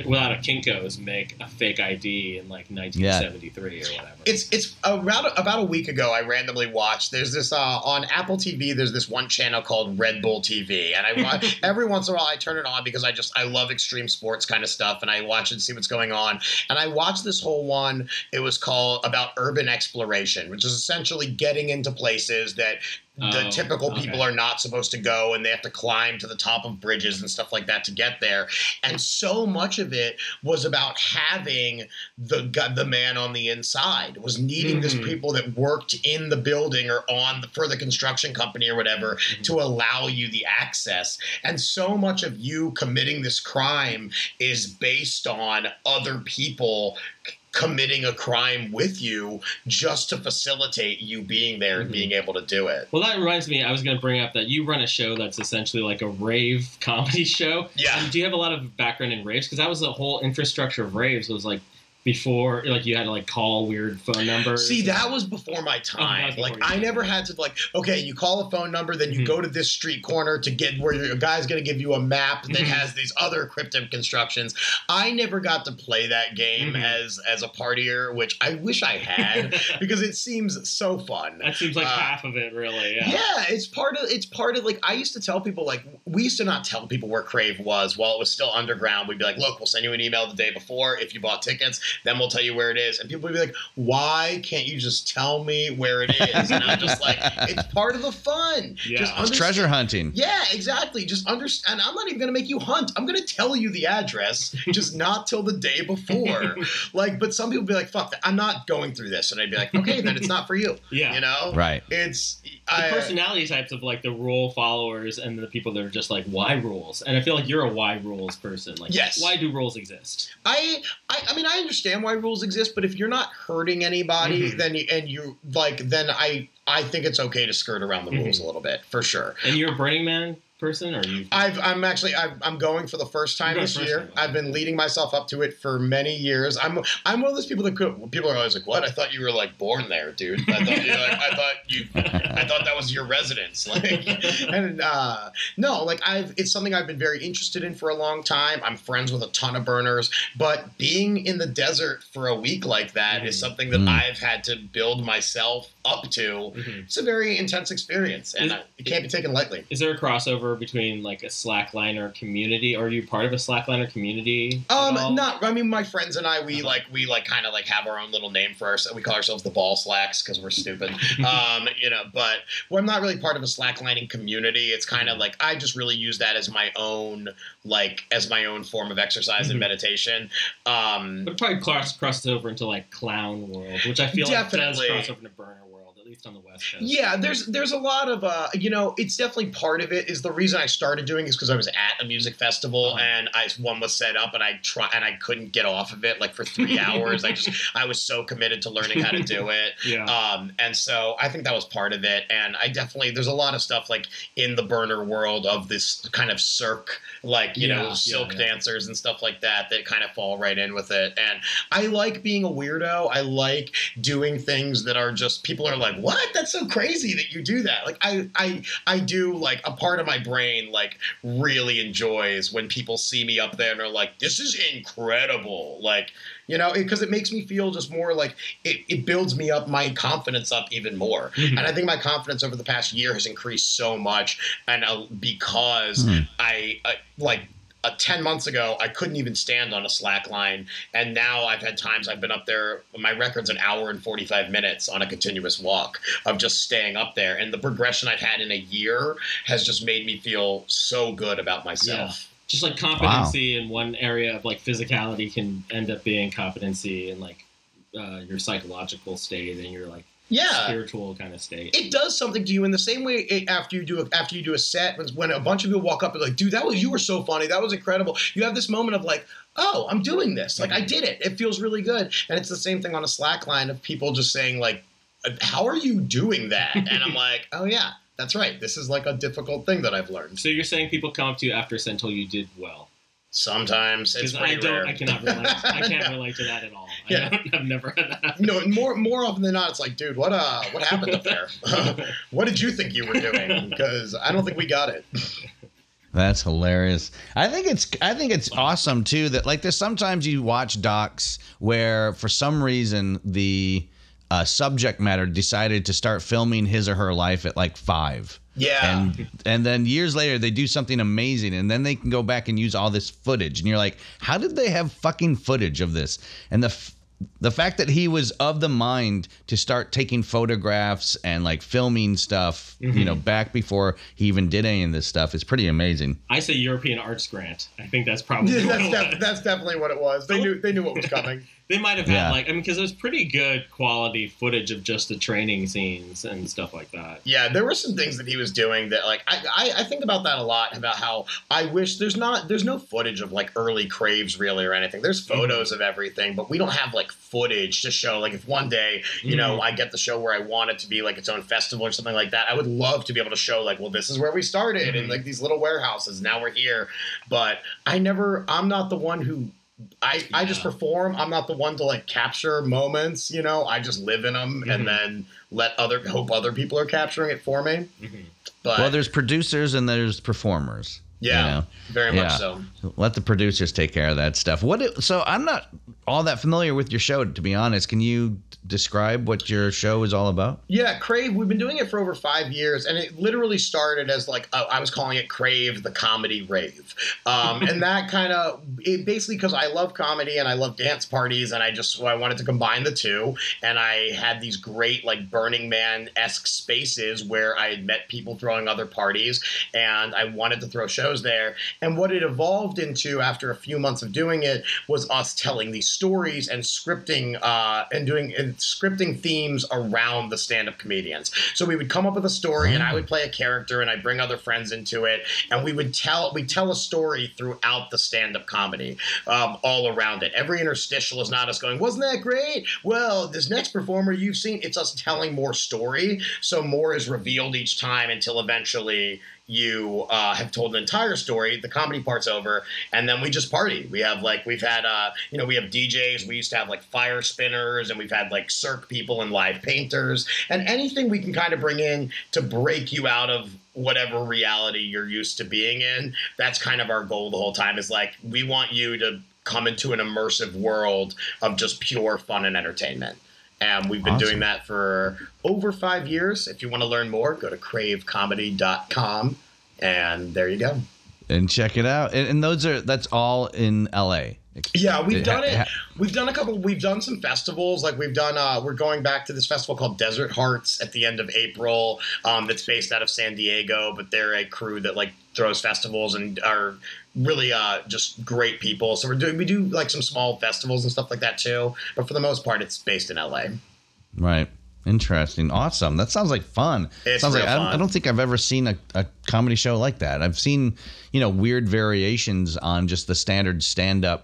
Kinko's make a fake ID in 1973 or whatever. It's about a week ago I randomly watched. There's this on Apple TV. There's this one channel called Red Bull TV, and I watch every once in a while I turn it on because I love extreme sports kind of stuff, and I watch it and see what's going on. And I watched this whole one. It was called about urban exploration, which is essentially getting into places that the typical people are not supposed to go, and they have to climb to the top of bridges and stuff like that to get there. And so much of it was about having the man on the inside, was needing these people that worked in the building or for the construction company or whatever to allow you the access. And so much of you committing this crime is based on other people committing a crime with you just to facilitate you being there and being able to do it. Well, that reminds me, I was going to bring up that you run a show that's essentially like a rave comedy show. Yeah. And do you have a lot of background in raves? Because that was the whole infrastructure of raves was before, you had to call weird phone numbers. See, that was before my time. I never had to okay, you call a phone number, then you go to this street corner to get where a guy's going to give you a map that has these other cryptic constructions. I never got to play that game as a partier, which I wish I had because it seems so fun. That seems like half of it, really. Yeah. Yeah, it's part of I used to tell people we used to not tell people where Crave was while it was still underground. We'd be like, look, we'll send you an email the day before if you bought tickets. Then we'll tell you where it is. And people would be like, why can't you just tell me where it is? And I'm just like, it's part of the fun. Yeah. It's treasure hunting. Yeah, exactly. Just understand. I'm not even going to make you hunt. I'm going to tell you the address, just not till the day before. But some people would be like, fuck that. I'm not going through this. And I'd be like, okay, then it's not for you. Yeah. You know? Right. It's the personality types of the rule followers and the people that are just why rules? And I feel like you're a why rules person. Yes. Why do rules exist? I mean, I understand why rules exist, but if you're not hurting anybody, then I think it's okay to skirt around the rules a little bit, for sure. And you're a Burning Man person, or you? I'm going for the first time this year. I've been leading myself up to it for many years. I'm one of those people that people are always like, "What? I thought you were born there, dude. I thought that was your residence." It's something I've been very interested in for a long time. I'm friends with a ton of burners, but being in the desert for a week like that is something that I've had to build myself up to. It's a very intense experience, and it can't be taken lightly. Is there a crossover differ between like a slackliner community, or are you part of a slackliner community? Not. I mean, my friends and I, we kind of have our own little name for ourselves. We call ourselves the Ball Slacks because we're stupid. But I'm not really part of a slacklining community. It's kind of like I just really use that as my own form of exercise and meditation. But probably crosses over into like clown world, which I feel like does cross over into burner world, at least on the West Coast. Yeah, there's a lot of it's definitely part of it. Is the reason I started doing is because I was at a music festival and one was set up and I couldn't get off of it like for 3 hours. I was so committed to learning how to do it. Yeah. And so I think that was part of it. And I definitely there's a lot of stuff like in the burner world of this kind of cirque, silk dancers and stuff like that kind of fall right in with it. And I like being a weirdo. I like doing things that are just people are like, what? That's so crazy that you do that. Like I do like a part of my brain like really enjoys when people see me up there and are like, this is incredible. Like, because it makes me feel just more like it builds me up, my confidence up even more. Mm-hmm. And I think my confidence over the past year has increased so much. And because 10 months ago, I couldn't even stand on a slack line. And now I've had times I've been up there. My record's an hour and 45 minutes on a continuous walk of just staying up there. And the progression I've had in a year has just made me feel so good about myself. Yeah. Just like competency in one area of like physicality can end up being competency in like your psychological state and your like spiritual kind of state. It does something to you in the same way after you do a set when a bunch of people walk up and like, dude, you were so funny, that was incredible. You have this moment of like, oh, I'm doing this, like I did it. It feels really good. And it's the same thing on a slack line of people just saying like, how are you doing that? And I'm like, oh yeah. That's right. This is like a difficult thing that I've learned. So you're saying people come up to you after and tell you did well? Sometimes it's pretty rare. I cannot relate. I can't relate to that at all. Yeah. I've never had that. No, more often than not, it's like, dude, what happened up there? What did you think you were doing? Because I don't think we got it. That's hilarious. I think it's awesome too that like there's sometimes you watch docs where for some reason the subject matter decided to start filming his or her life at like 5. Yeah. And then years later they do something amazing and then they can go back and use all this footage and you're like, how did they have fucking footage of this? And the fact that he was of the mind to start taking photographs and like filming stuff, back before he even did any of this stuff is pretty amazing. I say European Arts Grant. I think that's probably that's definitely what it was. They knew what was coming. They might have had because it was pretty good quality footage of just the training scenes and stuff like that. Yeah, there were some things that he was doing that like I think about that a lot, about how I wish there's no footage of like early Craves really or anything. There's photos of everything, but we don't have like footage to show. Like if one day, I get the show where I want it to be like its own festival or something like that, I would love to be able to show like, well, this is where we started in like these little warehouses. Now we're here. But I'm not the one who I just perform. I'm not the one to like capture moments, I just live in them and then hope other people are capturing it for me. Mm-hmm. But there's producers and there's performers. Yeah, very much so. Let the producers take care of that stuff. So I'm not all that familiar with your show, to be honest. Can you describe what your show is all about? Yeah, Crave, we've been doing it for over 5 years, and it literally started as like, I was calling it Crave the Comedy Rave. And that kind of, basically because I love comedy and I love dance parties, and I wanted to combine the two, and I had these great like Burning Man-esque spaces where I had met people throwing other parties, and I wanted to throw shows there. And what it evolved into after a few months of doing it was us telling these stories and scripting scripting themes around the stand-up comedians. So we would come up with a story and I would play a character and I'd bring other friends into it, and we'd tell a story throughout the stand-up comedy, all around it. Every interstitial is not us going, wasn't that great? Well, this next performer you've seen, it's us telling more story. So more is revealed each time until eventually you have told an entire story, the comedy part's over, and then we just party. We have we have DJs, we used to have like fire spinners, and we've had like cirque people and live painters, and anything we can kind of bring in to break you out of whatever reality you're used to being in. That's kind of our goal the whole time, is like, we want you to come into an immersive world of just pure fun and entertainment. And we've been doing that for over 5 years. If you want to learn more, go to cravecomedy.com And there you go. And check it out. And that's all in LA. Yeah, we've done it. We've done some festivals. Like we're going back to this festival called Desert Hearts at the end of April. That's based out of San Diego, but they're a crew that like throws festivals and are really just great people. So we do like some small festivals and stuff like that too. But for the most part, it's based in LA. Right. Interesting. Awesome. That sounds like fun. It's sounds real like fun. I don't think I've ever seen a comedy show like that. I've seen, weird variations on just the standard stand-up,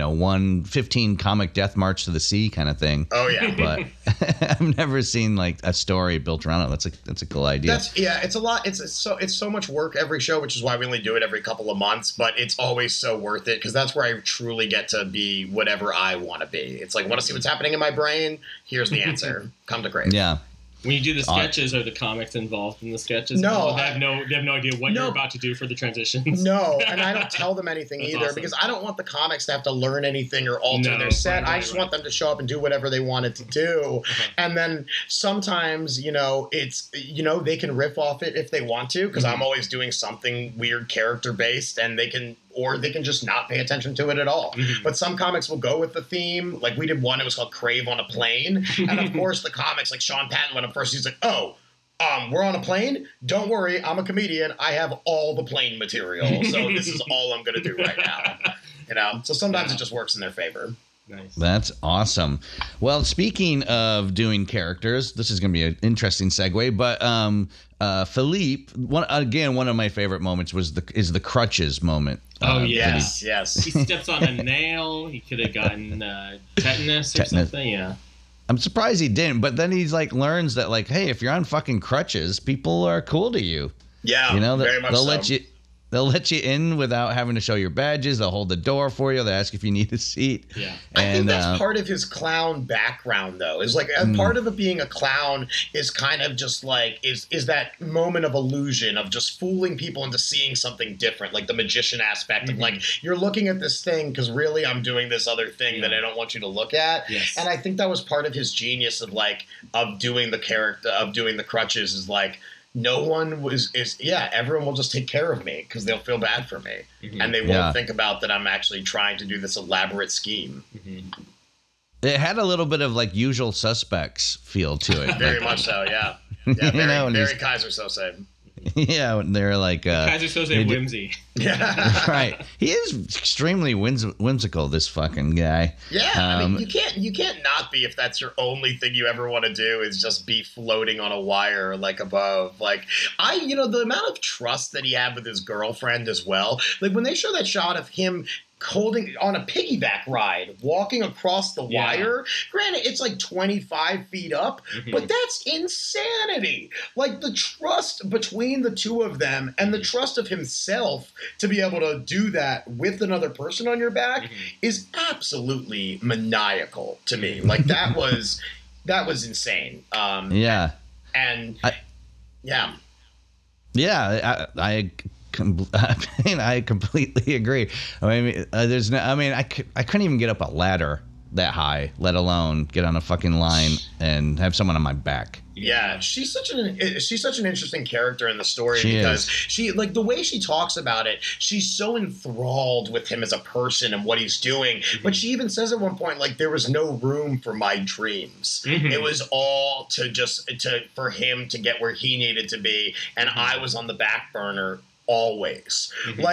1:15 comic death march to the sea kind of thing. Oh yeah. But I've never seen like a story built around it. That's a cool idea. It's a lot. It's so much work every show, which is why we only do it every couple of months. But it's always so worth it because that's where I truly get to be whatever I want to be. It's like, want to see what's happening in my brain? Here's the answer. Come to Crave. Yeah. When you do the sketches, are the comics involved in the sketches? No, they have no idea what you're about to do for the transitions. No, and I don't tell them anything That's either awesome. because I don't want the comics to have to learn anything or alter their set. I just want them to show up and do whatever they wanted to do. And then sometimes, it's they can riff off it if they want to because I'm always doing something weird character based, and they can just not pay attention to it at all. But some comics will go with the theme. Like we did one, it was called Crave on a Plane. And of course the comics, like Sean Patton went up first. He's like, we're on a plane? Don't worry, I'm a comedian. I have all the plane material. So this is all I'm going to do right now. So sometimes it just works in their favor. Nice. That's awesome. Well, speaking of doing characters, this is going to be an interesting segue, but Philippe, one of my favorite moments is the crutches moment. Yes. He steps on a nail. He could have gotten tetanus or something. Yeah. I'm surprised he didn't, but then he's like learns that like, hey, if you're on fucking crutches, people are cool to you. Yeah, very much so. They'll let you in without having to show your badges. They'll hold the door for you. They'll ask if you need a seat. Yeah. I think that's part of his clown background, though. Is like part of it being a clown is kind of just like is that moment of illusion of just fooling people into seeing something different, like the magician aspect of like you're looking at this thing because really I'm doing this other thing that I don't want you to look at. Yes. And I think that was part of his genius of doing the character of doing the crutches is like. No one everyone will just take care of me because they'll feel bad for me. And they won't think about that I'm actually trying to do this elaborate scheme. It had a little bit of like Usual Suspects feel to it. Very much so, yeah. Yeah, very Kaiser Sose. Yeah, they're like Kaiser Soze whimsy. Yeah, right. He is extremely whimsical. This fucking guy. Yeah, I mean, you can't not be if that's your only thing you ever want to do is just be floating on a wire like above. Like the amount of trust that he had with his girlfriend as well. Like when they show that shot of him holding on a piggyback ride, walking across the wire. Granted, it's like 25 feet up, but that's insanity. Like the trust between the two of them and the trust of himself to be able to do that with another person on your back is absolutely maniacal to me. Like that was insane. Yeah. And yeah. Yeah, I completely agree. I couldn't even get up a ladder that high, let alone get on a fucking line and have someone on my back. Yeah, she's such an interesting character in the story because she like the way she talks about it, she's so enthralled with him as a person and what he's doing. But she even says at one point like there was no room for my dreams. It was all for him to get where he needed to be, and I was on the back burner. Always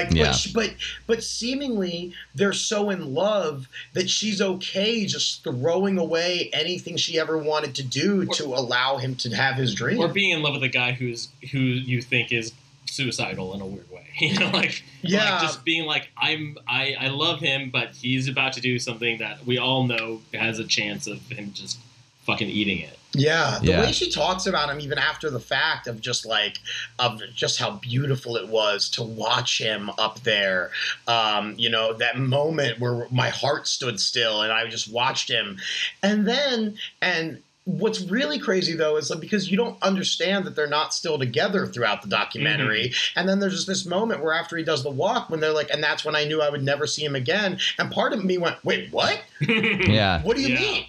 but seemingly they're so in love that she's okay just throwing away anything she ever wanted to do to allow him to have his dream, or being in love with a guy who you think is suicidal in a weird way, like just being like I love him, but he's about to do something that we all know has a chance of him just fucking eating it. Yeah, the way she talks about him even after the fact of just how beautiful it was to watch him up there. That moment where my heart stood still and I just watched him. And what's really crazy though is because you don't understand that they're not still together throughout the documentary. And then there's just this moment where after he does the walk when they're like, and that's when I knew I would never see him again. And part of me went, wait, what? Yeah. What do you mean?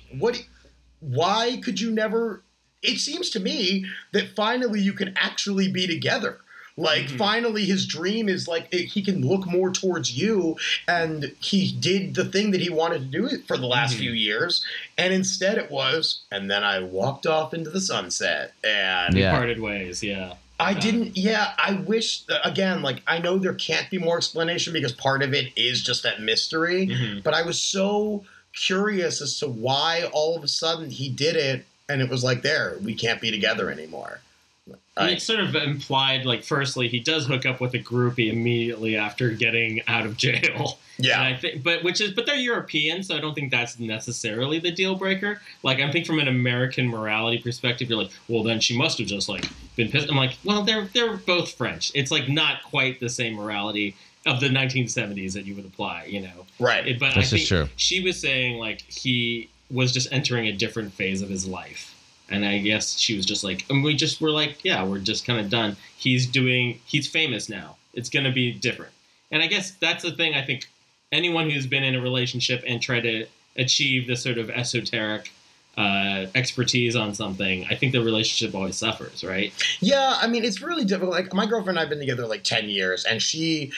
Why could you never? It seems to me that finally you can actually be together. Like, finally, his dream is, like, he can look more towards you, and he did the thing that he wanted to do for the last few years, and instead it was, and then I walked off into the sunset, and... We parted ways, I wish, again, like, I know there can't be more explanation because part of it is just that mystery, but I was so curious as to why all of a sudden he did it, and it was like, there, we can't be together anymore. It's sort of implied, like, firstly, he does hook up with a groupie immediately after getting out of jail. Yeah. And I think, but they're European, so I don't think that's necessarily the deal breaker. Like, I think from an American morality perspective, you're like, well, then she must have just, like, been pissed. I'm like, well, they're both French. It's, like, not quite the same morality of the 1970s that you would apply, you know? Right. But this I think is true. She was saying, like, he was just entering a different phase of his life. And I guess she was just like, and we just were like, yeah, we're just kind of done. He's famous now. It's going to be different. And I guess that's the thing. I think anyone who's been in a relationship and tried to achieve this sort of esoteric expertise on something, I think the relationship always suffers, right? Yeah, I mean, it's really difficult. Like, my girlfriend and I have been together like 10 years, and she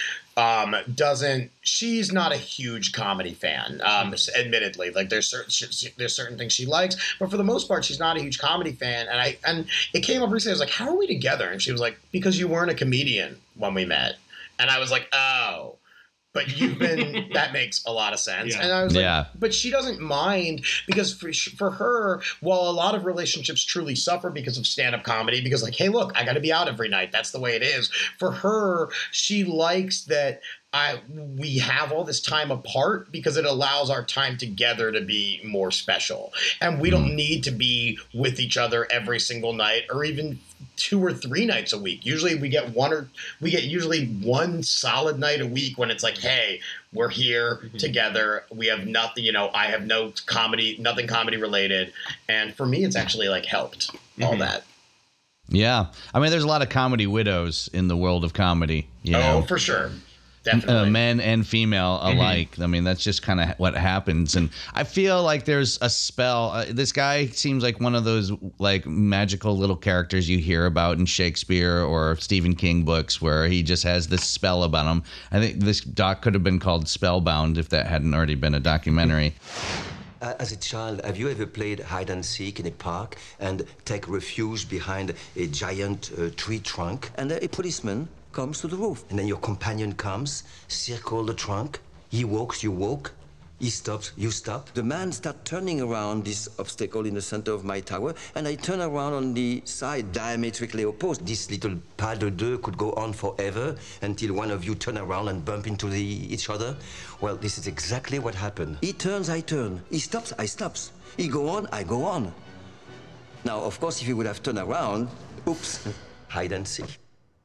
she's not a huge comedy fan, admittedly. Like, there's certain things she likes, but for the most part, she's not a huge comedy fan. And it came up recently. I was like, how are we together? And she was like, because you weren't a comedian when we met. And I was like, oh. But you've been, that makes a lot of sense. Yeah. And I was like, but she doesn't mind because for her, while a lot of relationships truly suffer because of stand-up comedy, because like, hey, look, I got to be out every night. That's the way it is. For her, she likes that we have all this time apart because it allows our time together to be more special. And we don't need to be with each other every single night or even 2 or 3 nights a week. Usually we get usually one solid night a week when it's like, hey, we're here together. We have nothing, I have nothing comedy related. And for me, it's actually like helped all that. Yeah. I mean, there's a lot of comedy widows in the world of comedy. You know? For sure. Definitely. Men and female alike. I mean, that's just kind of what happens. And I feel like there's a spell. This guy seems like one of those like magical little characters you hear about in Shakespeare or Stephen King books where he just has this spell about him. I think this doc could have been called Spellbound if that hadn't already been a documentary. As a child, have you ever played hide and seek in a park and take refuge behind a giant tree trunk and a policeman comes to the roof, and then your companion comes, circle the trunk, he walks, you walk, he stops, you stop. The man starts turning around this obstacle in the center of my tower, and I turn around on the side, diametrically opposed. This little pas de deux could go on forever until one of you turn around and bump into each other. Well, this is exactly what happened. He turns, I turn. He stops, I stops. He go on, I go on. Now, of course, if he would have turned around, oops, hide and seek.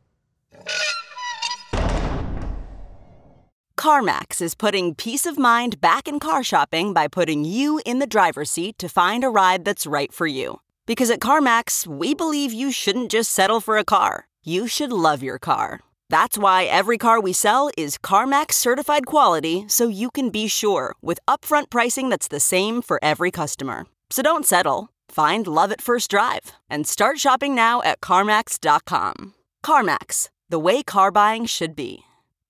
CarMax is putting peace of mind back in car shopping by putting you in the driver's seat to find a ride that's right for you. Because at CarMax, we believe you shouldn't just settle for a car. You should love your car. That's why every car we sell is CarMax certified quality, so you can be sure with upfront pricing that's the same for every customer. So don't settle. Find love at first drive and start shopping now at CarMax.com. CarMax, the way car buying should be.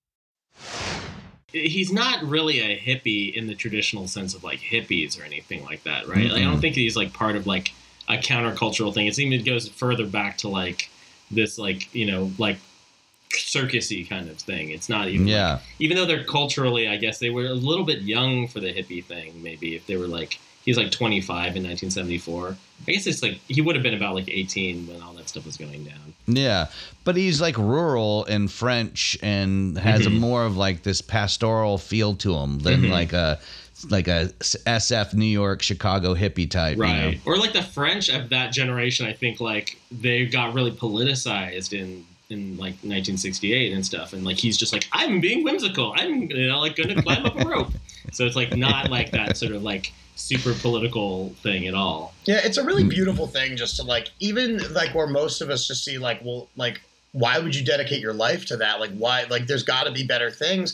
He's not really a hippie in the traditional sense of like hippies or anything like that, right? Like, I don't think he's like part of like a countercultural thing. It even goes further back to like this like, like circusy kind of thing. It's not even like, even though they're culturally, I guess they were a little bit young for the hippie thing, maybe if they were like, he's like 25 in 1974. I guess it's like he would have been about like 18 when all that stuff was going down. Yeah, but he's like rural and French and has a more of like this pastoral feel to him than like a SF New York Chicago hippie type, right? Or like the French of that generation. I think like they got really politicized in like 1968 and stuff, and like he's just like, I'm being whimsical. I'm like gonna climb up a rope. So it's like not like that sort of like super political thing at all. Yeah, it's a really beautiful thing just to like, even like where most of us just see like, well, like why would you dedicate your life to that? Like, why? Like, there's got to be better things.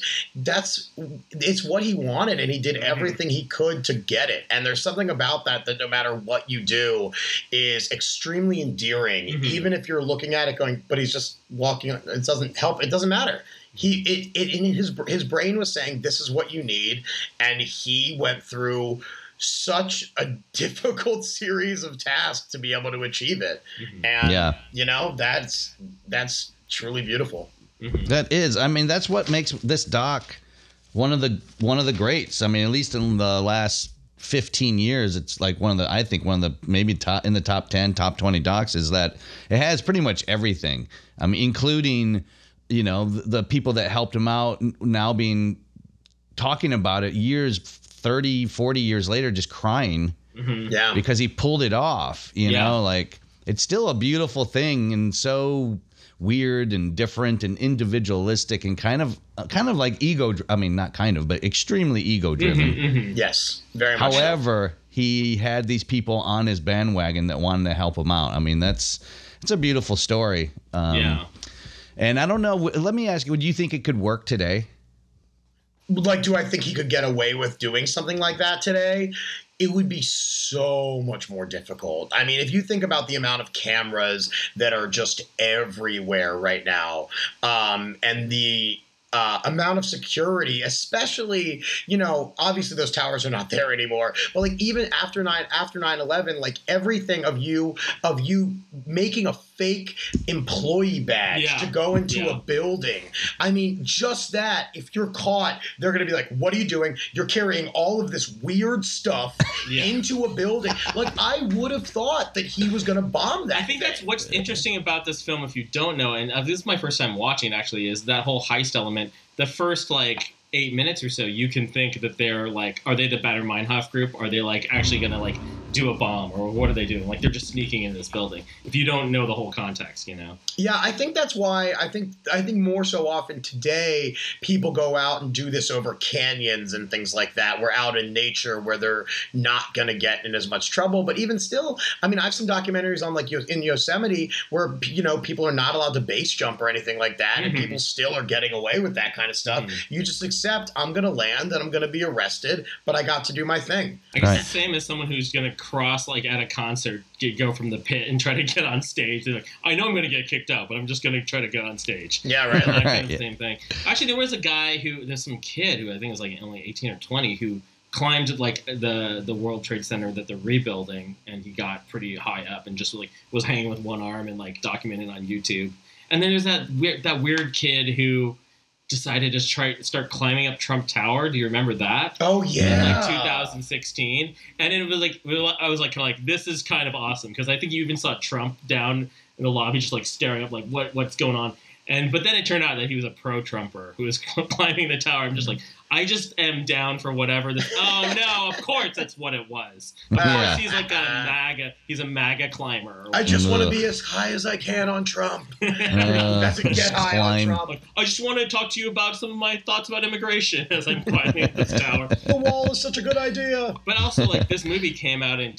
It's what he wanted, and he did everything he could to get it. And there's something about that no matter what you do is extremely endearing, even if you're looking at it going, but he's just walking. It doesn't help. It doesn't matter. His brain was saying, this is what you need. And he went through such a difficult series of tasks to be able to achieve it. And, you know, that's truly beautiful. That is. I mean, that's what makes this doc one of the greats. I mean, at least in the last 15 years, it's like one of the maybe in the top 10, top 20 docs, is that it has pretty much everything. I mean, including, you know, the people that helped him out now talking about it 30, 40 years later, just crying because he pulled it off, you know, like it's still a beautiful thing and so weird and different and individualistic and kind of like but extremely ego driven. Yes, very much. However, he had these people on his bandwagon that wanted to help him out. I mean, it's a beautiful story. And I don't know, let me ask you, would you think it could work today? Like, do I think he could get away with doing something like that today? It would be so much more difficult. I mean, if you think about the amount of cameras that are just everywhere right now, and the amount of security, especially, you know, obviously those towers are not there anymore, but like even after 9/11, like everything of you making a fake employee badge to go into a building. I mean, just that, if you're caught, they're going to be like, what are you doing? You're carrying all of this weird stuff into a building. Like, I would have thought that he was going to bomb that. I think that's what's interesting about this film, if you don't know, and this is my first time watching actually, is that whole heist element. The first, like, 8 minutes or so, you can think that they're like, are they the Bader Meinhof group? Are they like actually going to like do a bomb, or what are they doing? Like, they're just sneaking into this building. If you don't know the whole context, you know? Yeah, I think that's why I think more so often today people go out and do this over canyons and things like that. We're out in nature where they're not going to get in as much trouble. But even still, I mean, I have some documentaries on like in Yosemite where, you know, people are not allowed to base jump or anything like that, and people still are getting away with that kind of stuff. You just accept, I'm going to land and I'm going to be arrested, but I got to do my thing. I guess the same as someone who's going to cross, like at a concert, go from the pit and try to get on stage. They're like, I know I'm going to get kicked out, but I'm just going to try to get on stage. Yeah, right. That kind of same thing. Actually, there was a guy there's some kid who I think was like only 18 or 20 who climbed like the World Trade Center that they're rebuilding, and he got pretty high up and just like was hanging with one arm and like documented on YouTube. And then there's that weird kid who decided to start climbing up Trump Tower. Do you remember that? Oh yeah, in like 2016. And it was like, I was like, kind of like, this is kind of awesome, because I think you even saw Trump down in the lobby just like staring up like what's going on. But then it turned out that he was a pro-Trumper who was climbing the tower. I'm just like, I just am down for whatever this. Oh no, of course that's what it was. Of course he's like he's a MAGA climber. I just want to be as high as I can on Trump. Doesn't get high on Trump. Like, I just want to talk to you about some of my thoughts about immigration as I'm climbing up this tower. The wall is such a good idea. But also, like, this movie came out in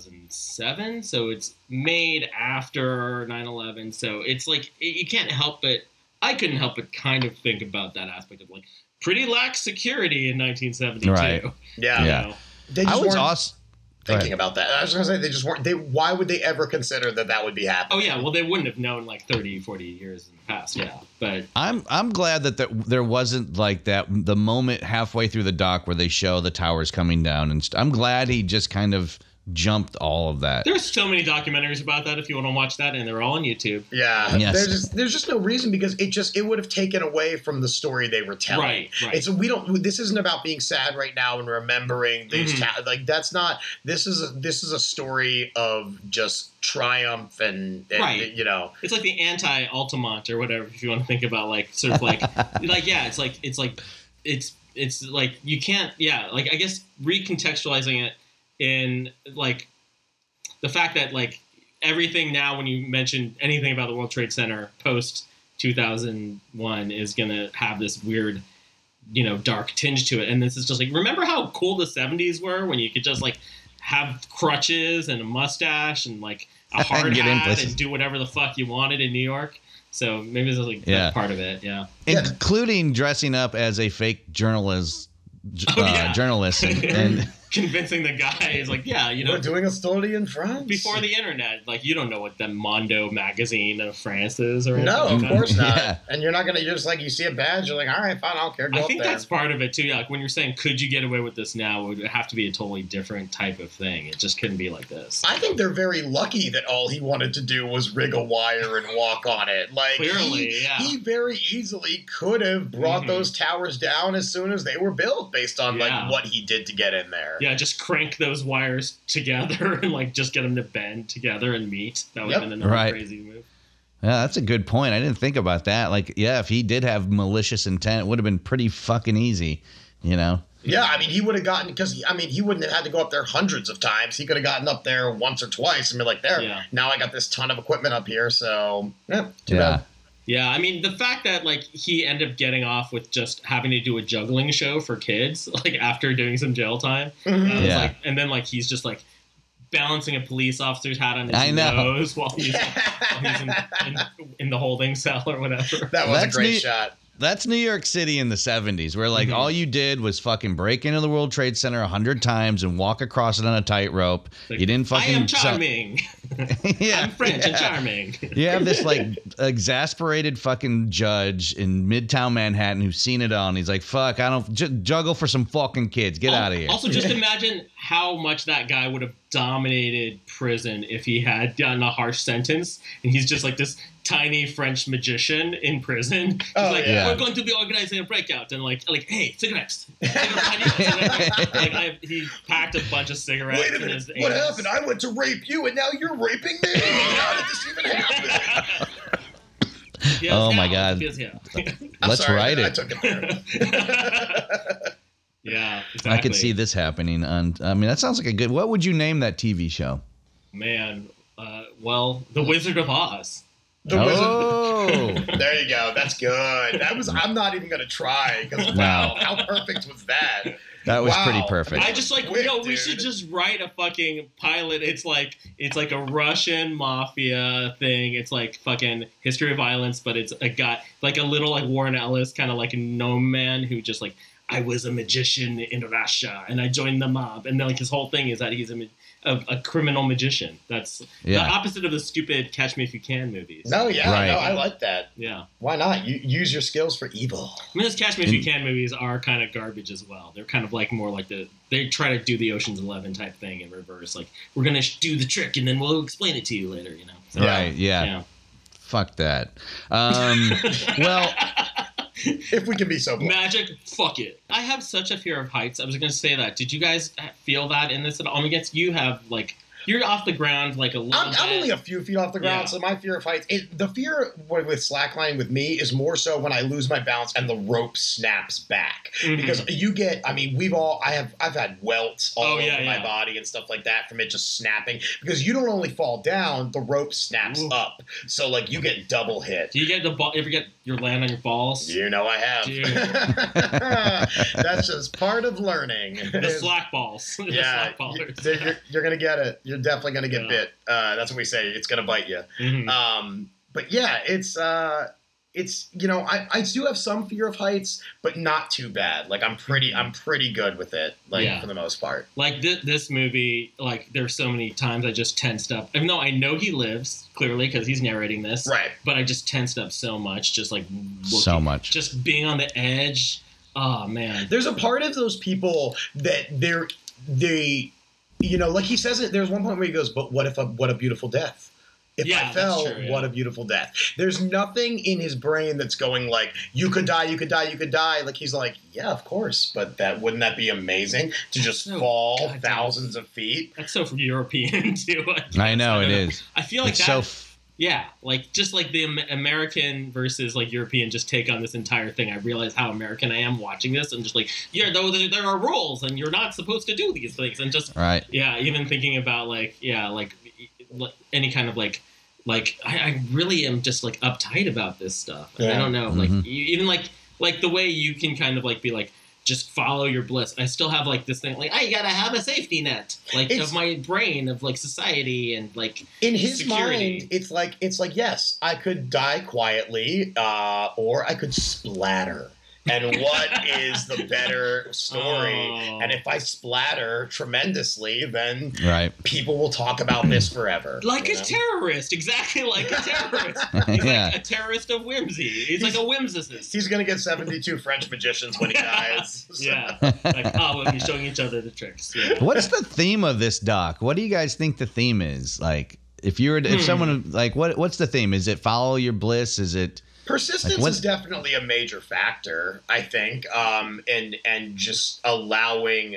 2007, so it's made after 9/11. So it's like you can't help but. I couldn't help but kind of think about that aspect of like pretty lax security in 1972. Right. Yeah. You know? They just weren't thinking Right. about that. I was going to say they just weren't. Why would they ever consider that would be happening? Oh yeah, well they wouldn't have known like 30, 40 years in the past. Yeah, but I'm glad that there wasn't like that the moment halfway through the doc where they show the towers coming down, and I'm glad he just kind of jumped all of that. There's so many documentaries about that if you want to watch that, and they're all on YouTube. Yeah, yes. There's just no reason, because it would have taken away from the story they were telling. Right. It's this isn't about being sad right now and remembering these like that's not. This is a story of just triumph and right. You know, it's like the anti-Altamont or whatever, if you want to think about like sort of like like yeah, it's like you can't like I guess recontextualizing it in like the fact that like everything now when you mention anything about the World Trade Center post 2001 is gonna have this weird, you know, dark tinge to it. And this is just like, remember how cool the 70s were when you could just like have crutches and a mustache and like a hard hat and do whatever the fuck you wanted in New York? So maybe this is like that's part of it. Yeah, including dressing up as a fake journalist and convincing the guy is like, we're doing a story in France before the internet. Like, you don't know what the Mondo magazine of France is, or no, of course not. Yeah. And you're not gonna just like you see a badge, you're like, all right, fine, I don't care. Go I think up there. that's part of it too. Like when you're saying, could you get away with this now? It would have to be a totally different type of thing. It just couldn't be like this. I think they're very lucky that all he wanted to do was rig a wire and walk on it. Like Clearly, he very easily could have brought those towers down as soon as they were built, based on like what he did to get in there. Yeah, just crank those wires together and like just get them to bend together and meet. That would have been another crazy move. Yeah, that's a good point. I didn't think about that. Like, if he did have malicious intent, it would have been pretty fucking easy, Yeah, I mean, he would have gotten, because, he wouldn't have had to go up there hundreds of times. He could have gotten up there once or twice and be like, now I got this ton of equipment up here, so, too bad. Yeah, I mean, the fact that, like, he ended up getting off with just having to do a juggling show for kids, like, after doing some jail time. Like, and then, like, he's just, like, balancing a police officer's hat on his nose while he's in the holding cell or whatever. That was a great shot. That's New York City in the 70s, where like all you did was fucking break into the World Trade Center 100 times and walk across it on a tightrope. Like, you didn't fucking. I am charming. I'm French and charming. You have this like exasperated fucking judge in Midtown Manhattan who's seen it all, and he's like, "Fuck, I don't juggle for some fucking kids. Get out of here." Also, just imagine how much that guy would have dominated prison if he had gotten a harsh sentence, and he's just like this tiny French magician in prison. He's we're going to be organizing a breakout, and like, hey, cigarettes. He packed a bunch of cigarettes. Wait a minute, what happened? I went to rape you, and now you're raping me. How did this even happen? Oh my God! Let's write it. I took it there. Yeah, exactly. I could see this happening. That sounds like a good. What would you name that TV show? Man, well, The Wizard of Oz. Wizard. There you go. That's good. I'm not even gonna try because wow, how perfect was that? That was pretty perfect. I just like, we should just write a fucking pilot. It's like a Russian mafia thing. It's like fucking history of violence, but it's a guy like a little like Warren Ellis, kind of like a gnome man who just like, I was a magician in Russia and I joined the mob, and then like his whole thing is that he's a criminal magician. That's the opposite of the stupid Catch Me If You Can movies. No, I like that. Yeah, why not? You use your skills for evil. I mean, those Catch Me If You Can movies are kind of garbage as well. They're kind of like more like they try to do the Ocean's 11 type thing in reverse. Like, we're gonna do the trick and then we'll explain it to you later. So, right? Yeah. Fuck that. Well. If we can be so blunt. Magic, fuck it. I have such a fear of heights. I was going to say that. Did you guys feel that in this at all? I guess you have, like, you're off the ground like a little bit. I'm only a few feet off the ground, so my fear of heights, the fear with slacklining with me is more so when I lose my balance and the rope snaps back. Because you get, I've had welts all over my body and stuff like that from it just snapping. Because you don't only fall down, the rope snaps up. So, like, you get double hit. Do you get ever get your land on your balls? You know I have. That's just part of learning. The slack balls. Yeah, you're going to get it. You're definitely going to get bit. That's what we say. It's going to bite you. But yeah, it's I do have some fear of heights, but not too bad. Like I'm pretty good with it. For the most part. Like this movie, like there's so many times I just tensed up. Even though I know he lives clearly because he's narrating this, right? But I just tensed up so much, just like just being on the edge. Oh man, there's a part of those people that they. Like he says it, there's one point where he goes, but what a beautiful death. If I fell, what a beautiful death. There's nothing in his brain that's going like, you could die, you could die, you could die. Like he's like, yeah, of course. But wouldn't that be amazing to just fall thousands of feet? That's so European too. I know it is. I feel like just like the American versus like European just take on this entire thing. I realize how American I am watching this and just like, there are rules and you're not supposed to do these things. And just, even thinking about like any kind of like I really am just like uptight about this stuff. And I don't know, like even like the way you can kind of like be like, just follow your bliss. I still have like this thing, like I gotta have a safety net, like of my brain, of like society and like in his security. mind. It's like yes, I could die quietly, or I could splatter. And what is the better story? And if I splatter tremendously, then people will talk about this forever. Like a terrorist, exactly like a terrorist. He's like a terrorist of whimsy. He's like a whimsicist. He's going to get 72 French magicians when he dies. So. Yeah. Like, we'll be showing each other the tricks. Yeah. What's the theme of this doc? What do you guys think the theme is? Like, if someone, like, what's the theme? Is it follow your bliss? Is it... Persistence is definitely a major factor, I think, and just allowing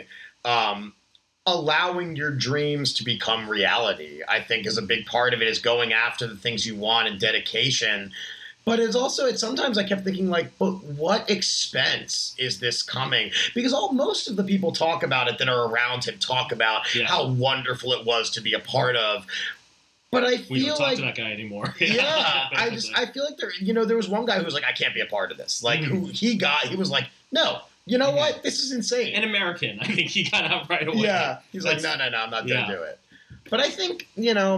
your dreams to become reality, I think, is a big part of it, is going after the things you want and dedication. But it's sometimes I kept thinking, like, but what expense is this coming? Because most of the people talk about it that are around him talk about how wonderful it was to be a part of. But I feel we don't talk like to that guy anymore. Yeah, I feel like there was one guy who was like, I can't be a part of this. Like he was like, no, you know what? This is insane. An American, I think he got out right away. Yeah, he's like, no, I'm not gonna do it. But I think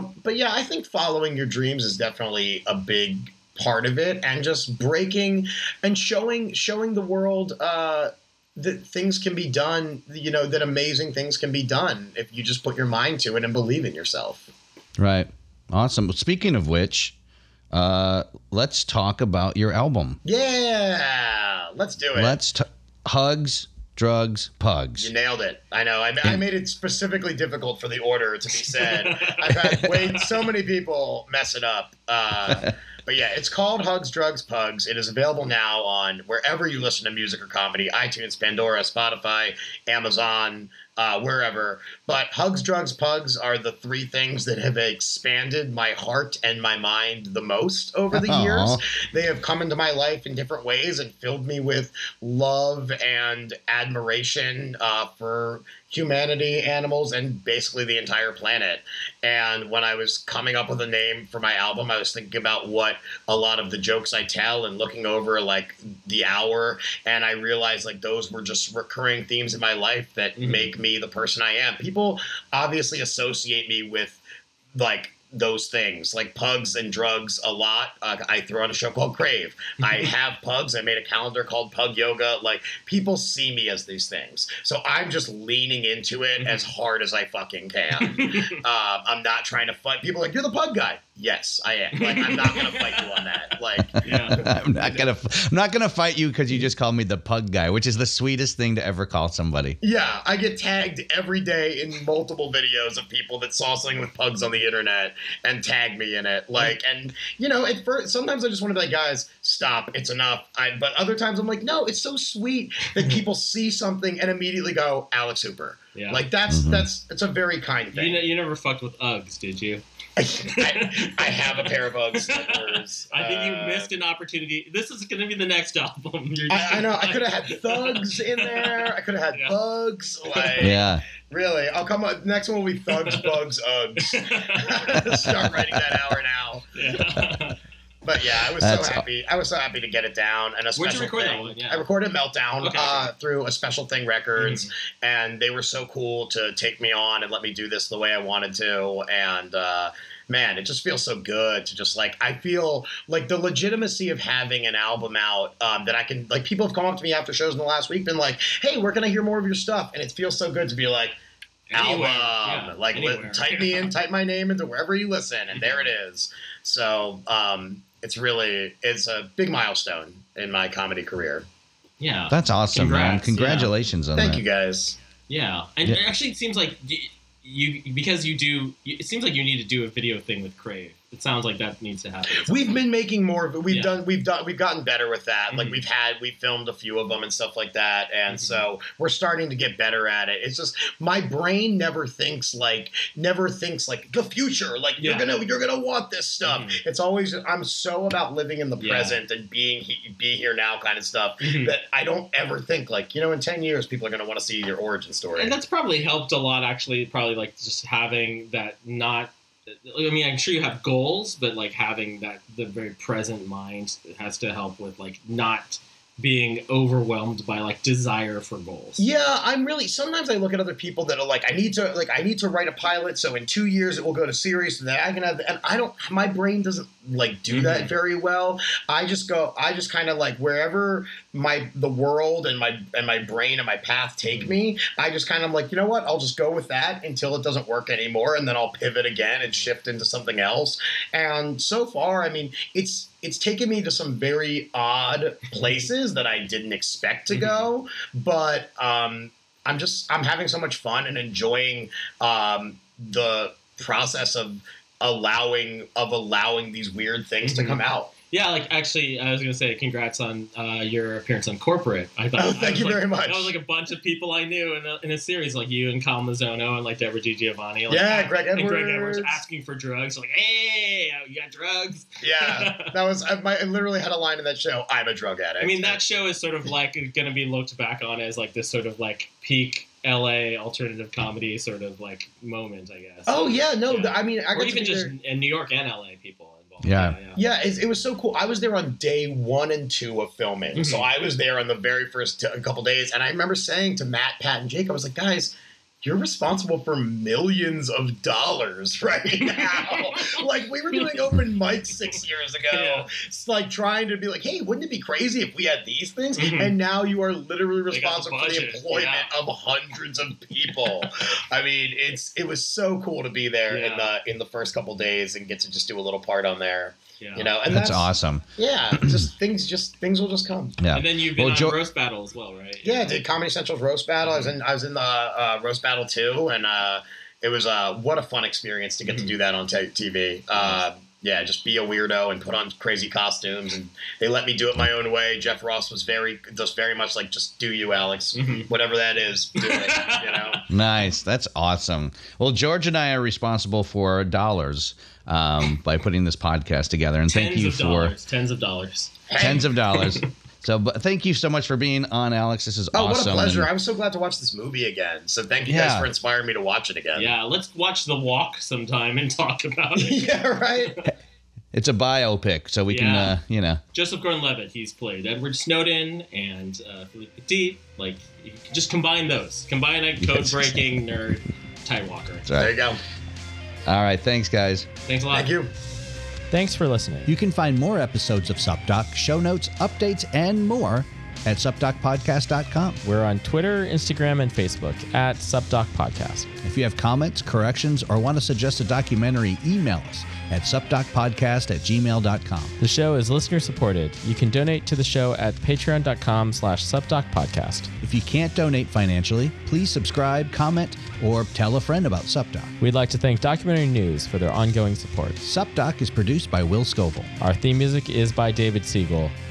I think following your dreams is definitely a big part of it, and just breaking and showing the world that things can be done. That amazing things can be done if you just put your mind to it and believe in yourself. Right. Awesome. Speaking of which, let's talk about your album. Yeah, let's do it. Hugs, Drugs, Pugs. You nailed it. I know. I made it specifically difficult for the order to be said. I've had so many people mess it up. But yeah, it's called Hugs, Drugs, Pugs. It is available now on wherever you listen to music or comedy: iTunes, Pandora, Spotify, Amazon, wherever. But Hugs, Drugs, Pugs are the three things that have expanded my heart and my mind the most over the years. They have come into my life in different ways and filled me with love and admiration for humanity, animals, and basically the entire planet. And when I was coming up with a name for my album, I was thinking about what a lot of the jokes I tell and looking over like the hour, and I realized like those were just recurring themes in my life that make me the person I am. People obviously associate me with like those things, like pugs and drugs a lot. I throw on a show called Crave. I have pugs. I made a calendar called Pug Yoga. Like, people see me as these things. So I'm just leaning into it as hard as I fucking can. I'm not trying to fight. People are like, you're the pug guy. Yes, I am. Like, I'm not going to fight you on that. Like, I'm not gonna fight you because you just called me the pug guy, which is the sweetest thing to ever call somebody. Yeah, I get tagged every day in multiple videos of people that saw something with pugs on the internet and tag me in it. Like, and at first, sometimes I just want to be like, guys, stop, it's enough. But other times I'm like, no, it's so sweet that people see something and immediately go, Alex Hooper. Yeah. Like, it's a very kind thing. You never fucked with Uggs, did you? I have a pair of Ugg slippers. I think you missed an opportunity. This is going to be the next album. I know. I could have had thugs in there. I could have had bugs. Like, really. I'll come up. Next one will be Thugs, Bugs, Uggs. Start writing that hour now. Yeah. But yeah, I was so happy. I was so happy to get it down. And a special Where'd you record thing. That one? Yeah. I recorded Meltdown through A Special Thing Records, and they were so cool to take me on and let me do this the way I wanted to. And man, it just feels so good to just like, I feel like the legitimacy of having an album out that I can, like, people have come up to me after shows in the last week, been like, hey, where can I hear more of your stuff? And it feels so good to be like, album, type my name into wherever you listen, and there it is. So it's a big milestone in my comedy career. Yeah, that's awesome. Congrats, man. Congratulations on that. Thank you, guys. Yeah, and actually, it seems like it seems like you need to do a video thing with Crave. It sounds like that needs to happen. We've been making more of it. We've gotten better with that. Like we filmed a few of them and stuff like that. And so we're starting to get better at it. It's just, my brain never thinks like the future. Like you're going to want this stuff. It's always, I'm so about living in the present and be here now kind of stuff that I don't ever think like, in 10 years, people are going to want to see your origin story. And that's probably helped a lot, actually, probably like just having that not, I mean, I'm sure you have goals, but like having the very present mind has to help with like not being overwhelmed by like desire for goals. Yeah, sometimes I look at other people that are like, I need to write a pilot, so in 2 years it will go to series, so that I can have, and my brain doesn't like do that very well. I just kind of like wherever the world and my brain and my path take me, I just kind of like, you know what, I'll just go with that until it doesn't work anymore, and then I'll pivot again and shift into something else. And so far, I mean, it's taken me to some very odd places that I didn't expect to go, but I'm having so much fun and enjoying the process of allowing these weird things to come out. Yeah, like actually, I was going to say congrats on your appearance on Corporate. I thought. Thank you very much. That was like a bunch of people I knew in a series, like you and Kyle Mazzono and like Deborah G. Giovanni. Like, Greg Edwards. And Greg Edwards asking for drugs. Like, hey, you got drugs? Yeah, that was. I literally had a line in that show. I'm a drug addict. I mean, that show is sort of like going to be looked back on as like this sort of like peak LA alternative comedy sort of like moment, I guess. Oh yeah, no, yeah. I mean, or even just in New York and LA people. Yeah, it was so cool. I was there on day 1 and 2 of filming, so I was there on the very first couple days, and I remember saying to Matt, Pat, and Jake, I was like, guys, you're responsible for millions of dollars right now. Like, we were doing open mics 6 years ago. Yeah. It's like trying to be like, hey, wouldn't it be crazy if we had these things? And now you are literally responsible for the employment of hundreds of people. I mean, it was so cool to be there in the first couple days and get to just do a little part on there. Yeah. You know, and that's awesome. Yeah, things will just come. Yeah. And then you've been on Roast Battle as well, right? Yeah, I did Comedy Central's Roast Battle. I was in the Roast Battle too, and it was what a fun experience to get to do that on TV. Yeah, just be a weirdo and put on crazy costumes, and they let me do it my own way. Jeff Ross was very much like, just do you, Alex, whatever that is, do it. You know. Nice, that's awesome. Well, George and I are responsible for dollars by putting this podcast together, and thank you for tens of dollars. So, but thank you so much for being on, Alex. This is awesome. What a pleasure. I was so glad to watch this movie again. So thank you guys for inspiring me to watch it again. Yeah, let's watch The Walk sometime and talk about it. Yeah, right. It's a biopic, so we can, Joseph Gordon-Levitt, he's played Edward Snowden and Philippe Petit. Like, you can just combine those. Combine a code-breaking nerd, Ty Walker. Right. There you go. All right, thanks, guys. Thanks a lot. Thank you. Thanks for listening. You can find more episodes of SupDoc, show notes, updates, and more at supdocpodcast.com. We're on Twitter, Instagram, and Facebook at SupDoc Podcast. If you have comments, corrections, or want to suggest a documentary, email us at supdocpodcast@gmail.com. The show is listener supported. You can donate to the show at patreon.com/SupDocPodcast. If you can't donate financially, please subscribe, comment, or tell a friend about SupDoc. We'd like to thank Documentary News for their ongoing support. SupDoc is produced by Will Scoville. Our theme music is by David Siegel.